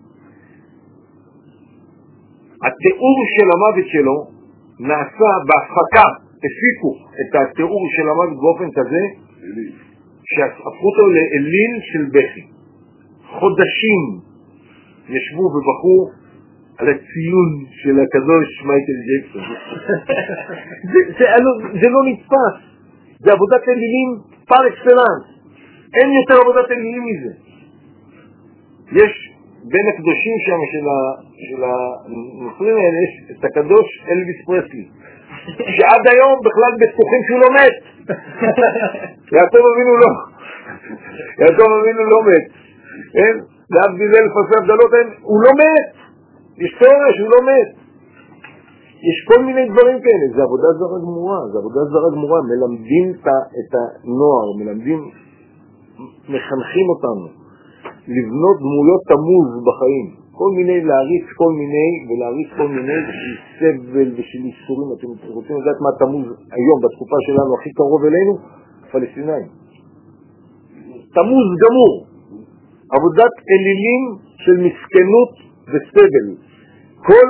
התיאור של המוות שלו נעשה בהפקה, הפיקו את התיאור של המוות באופן כזה שהפכו אותו לאליל של בכי. חודשים ישבו ובחו על הציון של הקדוש מייקל ג'קסון. זה, זה, זה לא נתפס, זה עבודת אלילים פר אקסלנס, אין יותר עבודת אלילים מזה. יש בין הקדושים שם של, ה, של הנוצרים האלה יש את הקדוש אלוויס פרסלי, שעד היום בכלל בטוחים שהוא לא מת. יעקב אבינו לא, יעקב אבינו לא מת, אין? להבדיל אלף אלפי הבדלות, הוא לא מת, יש תיאוריה שהוא לא מת. יש כל מיני דברים כאלה, זה עבודה זרה גמורה, זה עבודה זרה גמורה, מלמדים את הנוער, מלמדים, מחנכים אותנו לבנות דמויות תמוז בחיים, כל מיני, להריץ כל מיני ולהריץ כל מיני של סבל ושל איסורים. אתם רוצים לדעת מה תמוז היום בתקופה שלנו הכי קרוב אלינו? פלסטינאים. תמוז גמור, עבודת אלילים של מסכנות וסבל. כל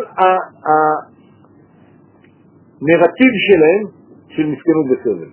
הנרטיב שלהם של מסכנות וסבל.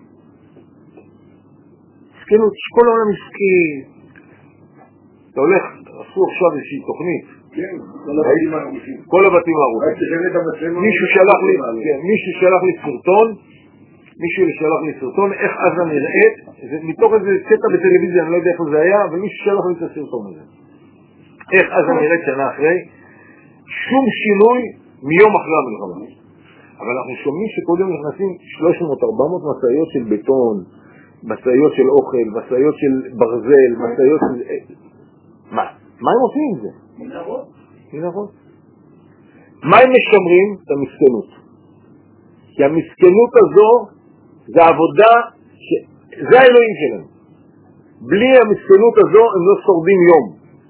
מסכנות, שכל העולם מסכים. אתה הולך, עשו עכשיו איזושהי תוכנית. כן, כל הבתים הרוסים. כל הבתים הרוסים. מישהו שלח לי, מישהו שלח לי סרטון, מישהו שלח לי סרטון, איך עזה נראית, מתוך איזה קטע בטלוויזיה, אני לא יודע איפה זה היה, אבל מישהו שלח לי את הסרטון הזה. איך עזה נראית שנה אחרי, שום שינוי מיום אחרי המלחמה. אבל אנחנו שומעים שקודם נכנסים שלוש מאות ארבע מאות מסעיות של בטון, מסעיות של אוכל, מסעיות של ברזל, מסעיות של... מה? מה הם עושים עם זה? מנהרות. מנהרות. מה הם משמרים? את המסכנות. כי המסכנות הזו זה עבודה, ש... זה האלוהים שלהם. בלי המסכנות הזו הם לא שורדים יום.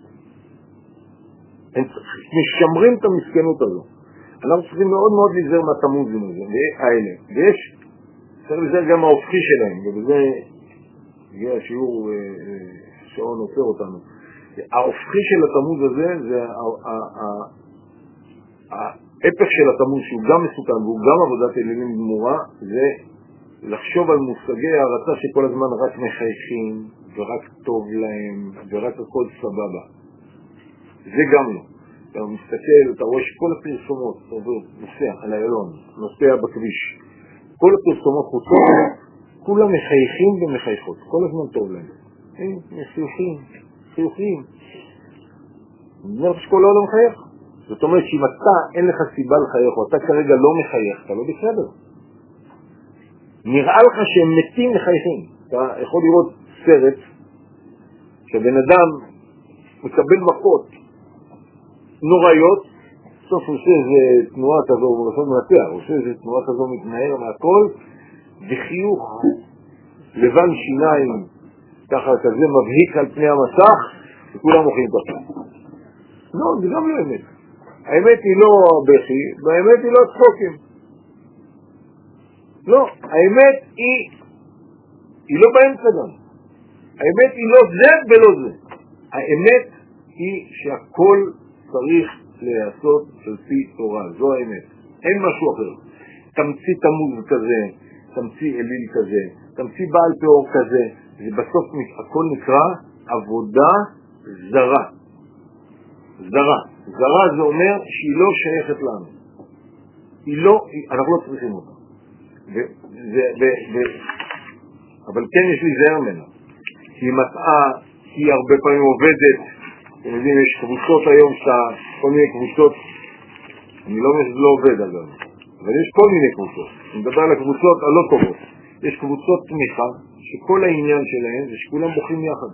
הם משמרים את המסכנות הזו. אנחנו צריכים מאוד מאוד להיזהר מהתמוזים האלה. ויש, צריך להיזהר גם ההופכי שלהם, ובזה הגיע השיעור שעון עוצר אותנו. ההופכי של התמוז הזה זה ההפך של התמוז, שהוא גם מסוכן והוא גם עבודת אלילים גמורה, זה לחשוב על מושגי הערצה שכל הזמן רק מחייכים ורק טוב להם ורק הכל סבבה. זה גם לא. אתה מסתכל, אתה רואה שכל הפרסומות, אתה עובר, נוסע על האלון, נוסע בכביש, כל הפרסומות חוצות, כולם מחייכים ומחייכות, כל הזמן טוב להם. הם חיוכים, חיוכים. אני אומר שכל העולם מחייך. זאת אומרת שאם אתה אין לך סיבה לחייך, או אתה כרגע לא מחייך, אתה לא בסדר. נראה לך שהם מתים מחייכים. אתה יכול לראות סרט שבן אדם מקבל מכות נוראיות, סוף הוא עושה איזה תנועה כזו, הוא בסוף מנתח, הוא עושה איזה תנועה כזו מתנער מהכל, וחיוך לבן שיניים, ככה כזה מבהיק על פני המסך, וכולם מוכנים ככה. לא, זה גם לא אמת. האמת היא לא הבכי, והאמת היא לא הצחוקים. לא, האמת היא, היא לא באמצע גם. האמת היא לא זה ולא זה. האמת היא שהכל צריך לעשות על פי תורה, זו האמת. אין משהו אחר. תמציא תמוז כזה, תמציא אליל כזה, תמציא בעל תיאור כזה, ובסוף הכל נקרא עבודה זרה. זרה. זרה זה אומר שהיא לא שייכת לנו. היא לא, אנחנו לא צריכים אותה. ו, ו, ו, ו, אבל כן יש לי זהר ממנה. היא מטעה, היא הרבה פעמים עובדת. אתם יודעים, יש קבוצות היום, שאתה, כל מיני קבוצות, אני לא אומר שזה לא עובד אגב, אבל יש כל מיני קבוצות. אני מדבר על הקבוצות הלא טובות. יש קבוצות תמיכה, שכל העניין שלהם זה שכולם בוכים יחד.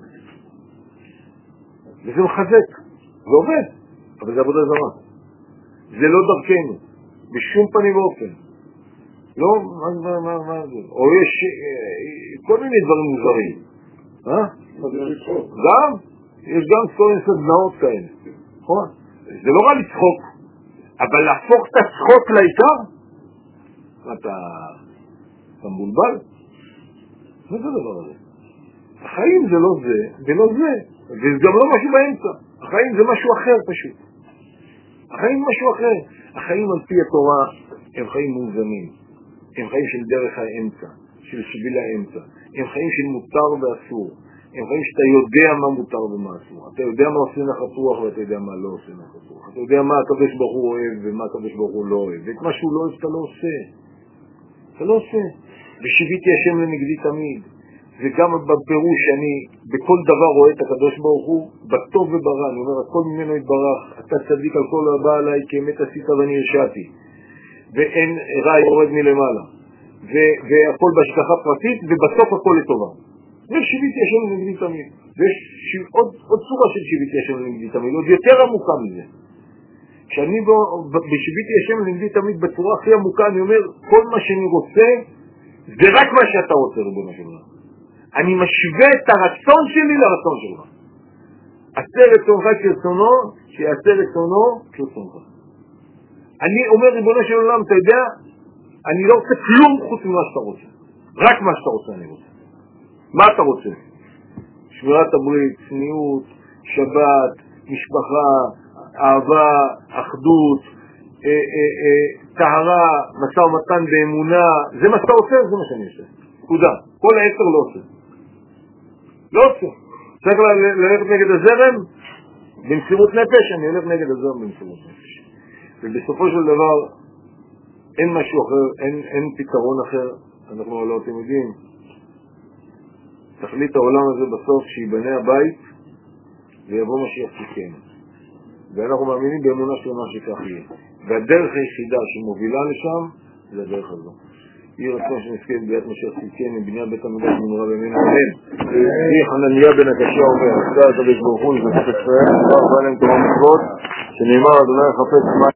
וזה מחזק, זה עובד, אבל זה עבודה זרה. זה לא דרכנו, בשום פנים ואופן. לא, מה, מה, מה, מה זה? או יש כל מיני דברים מוזרים. אה? גם? יש גם כל מיני סדנאות כאלה. נכון? זה לא רע לצחוק, אבל להפוך את הצחוק לעיקר? אתה... אתה מבולבל? מה זה הדבר הזה? החיים זה לא זה, ולא זה, וזה גם לא משהו באמצע. החיים זה משהו אחר פשוט. החיים משהו אחר. החיים על פי התורה הם חיים מאוזנים. הם חיים של דרך האמצע, של שביל האמצע. הם חיים של מותר ואסור. הם חיים שאתה יודע מה מותר ומה אסור. אתה יודע מה עושה נחת רוח ואתה יודע מה לא עושה נחת רוח. אתה יודע מה הקדוש ברוך הוא אוהב ומה הקדוש ברוך הוא לא אוהב. ואת מה שהוא לא אוהב אתה לא עושה. אתה לא עושה. ושיביתי השם לנגדי תמיד. וגם בפירוש אני בכל דבר רואה את הקדוש ברוך הוא בטוב וברע. אני אומר, הכל ממנו יתברך. אתה צדיק על כל הבא עליי כי אמת עשית ואני הרשעתי. ואין רע יורד מלמעלה. ו- והכל בהשגחה פרטית ובסוף הכל לטובה. ושיביתי השם לנגדי תמיד. ויש ש- עוד, עוד צורה של שיביתי השם לנגדי תמיד. עוד יותר עמוקה מזה. כשאני בשיביתי השם לנגדי תמיד בצורה הכי עמוקה אני אומר, כל מה שאני רוצה זה רק מה שאתה רוצה, רבונו של עולם. אני משווה את הרצון שלי לרצון שלך. עשה רצונך כרצונו, שיעשה רצונו כרצונך. אני אומר, ריבונו של עולם, אתה יודע, אני לא רוצה כלום חוץ ממה שאתה רוצה. רק מה שאתה רוצה אני רוצה. מה אתה רוצה? שמירת הברית, צניעות, שבת, משפחה, אהבה, אחדות, אה, אה, אה, טהרה, משא ומתן באמונה. זה מה שאתה רוצה, זה מה שאני עושה. נקודה. כל העשר לא עושה. לא עושה. צריך ללכת נגד הזרם במסירות נפש, אני הולך נגד הזרם במסירות נפש. ובסופו של דבר אין משהו אחר, אין, אין פתרון אחר. אנחנו לא אתם יודעים. תכלית העולם הזה בסוף שיבנה הבית ויבוא משיח צדקנו. ואנחנו מאמינים באמונה שלמה שכך יהיה. והדרך היחידה שמובילה לשם זה הדרך הזו. יהי רצון שנזכה ביאת משיח צדקנו, בניית בית המקדש במהרה בימינו אמן. יהי חנניה בן הקשה אומר, עשה הקדוש ברוך הוא לבטח ישראל, דבר בא להם תורה מצוות, שנאמר אדוני חפץ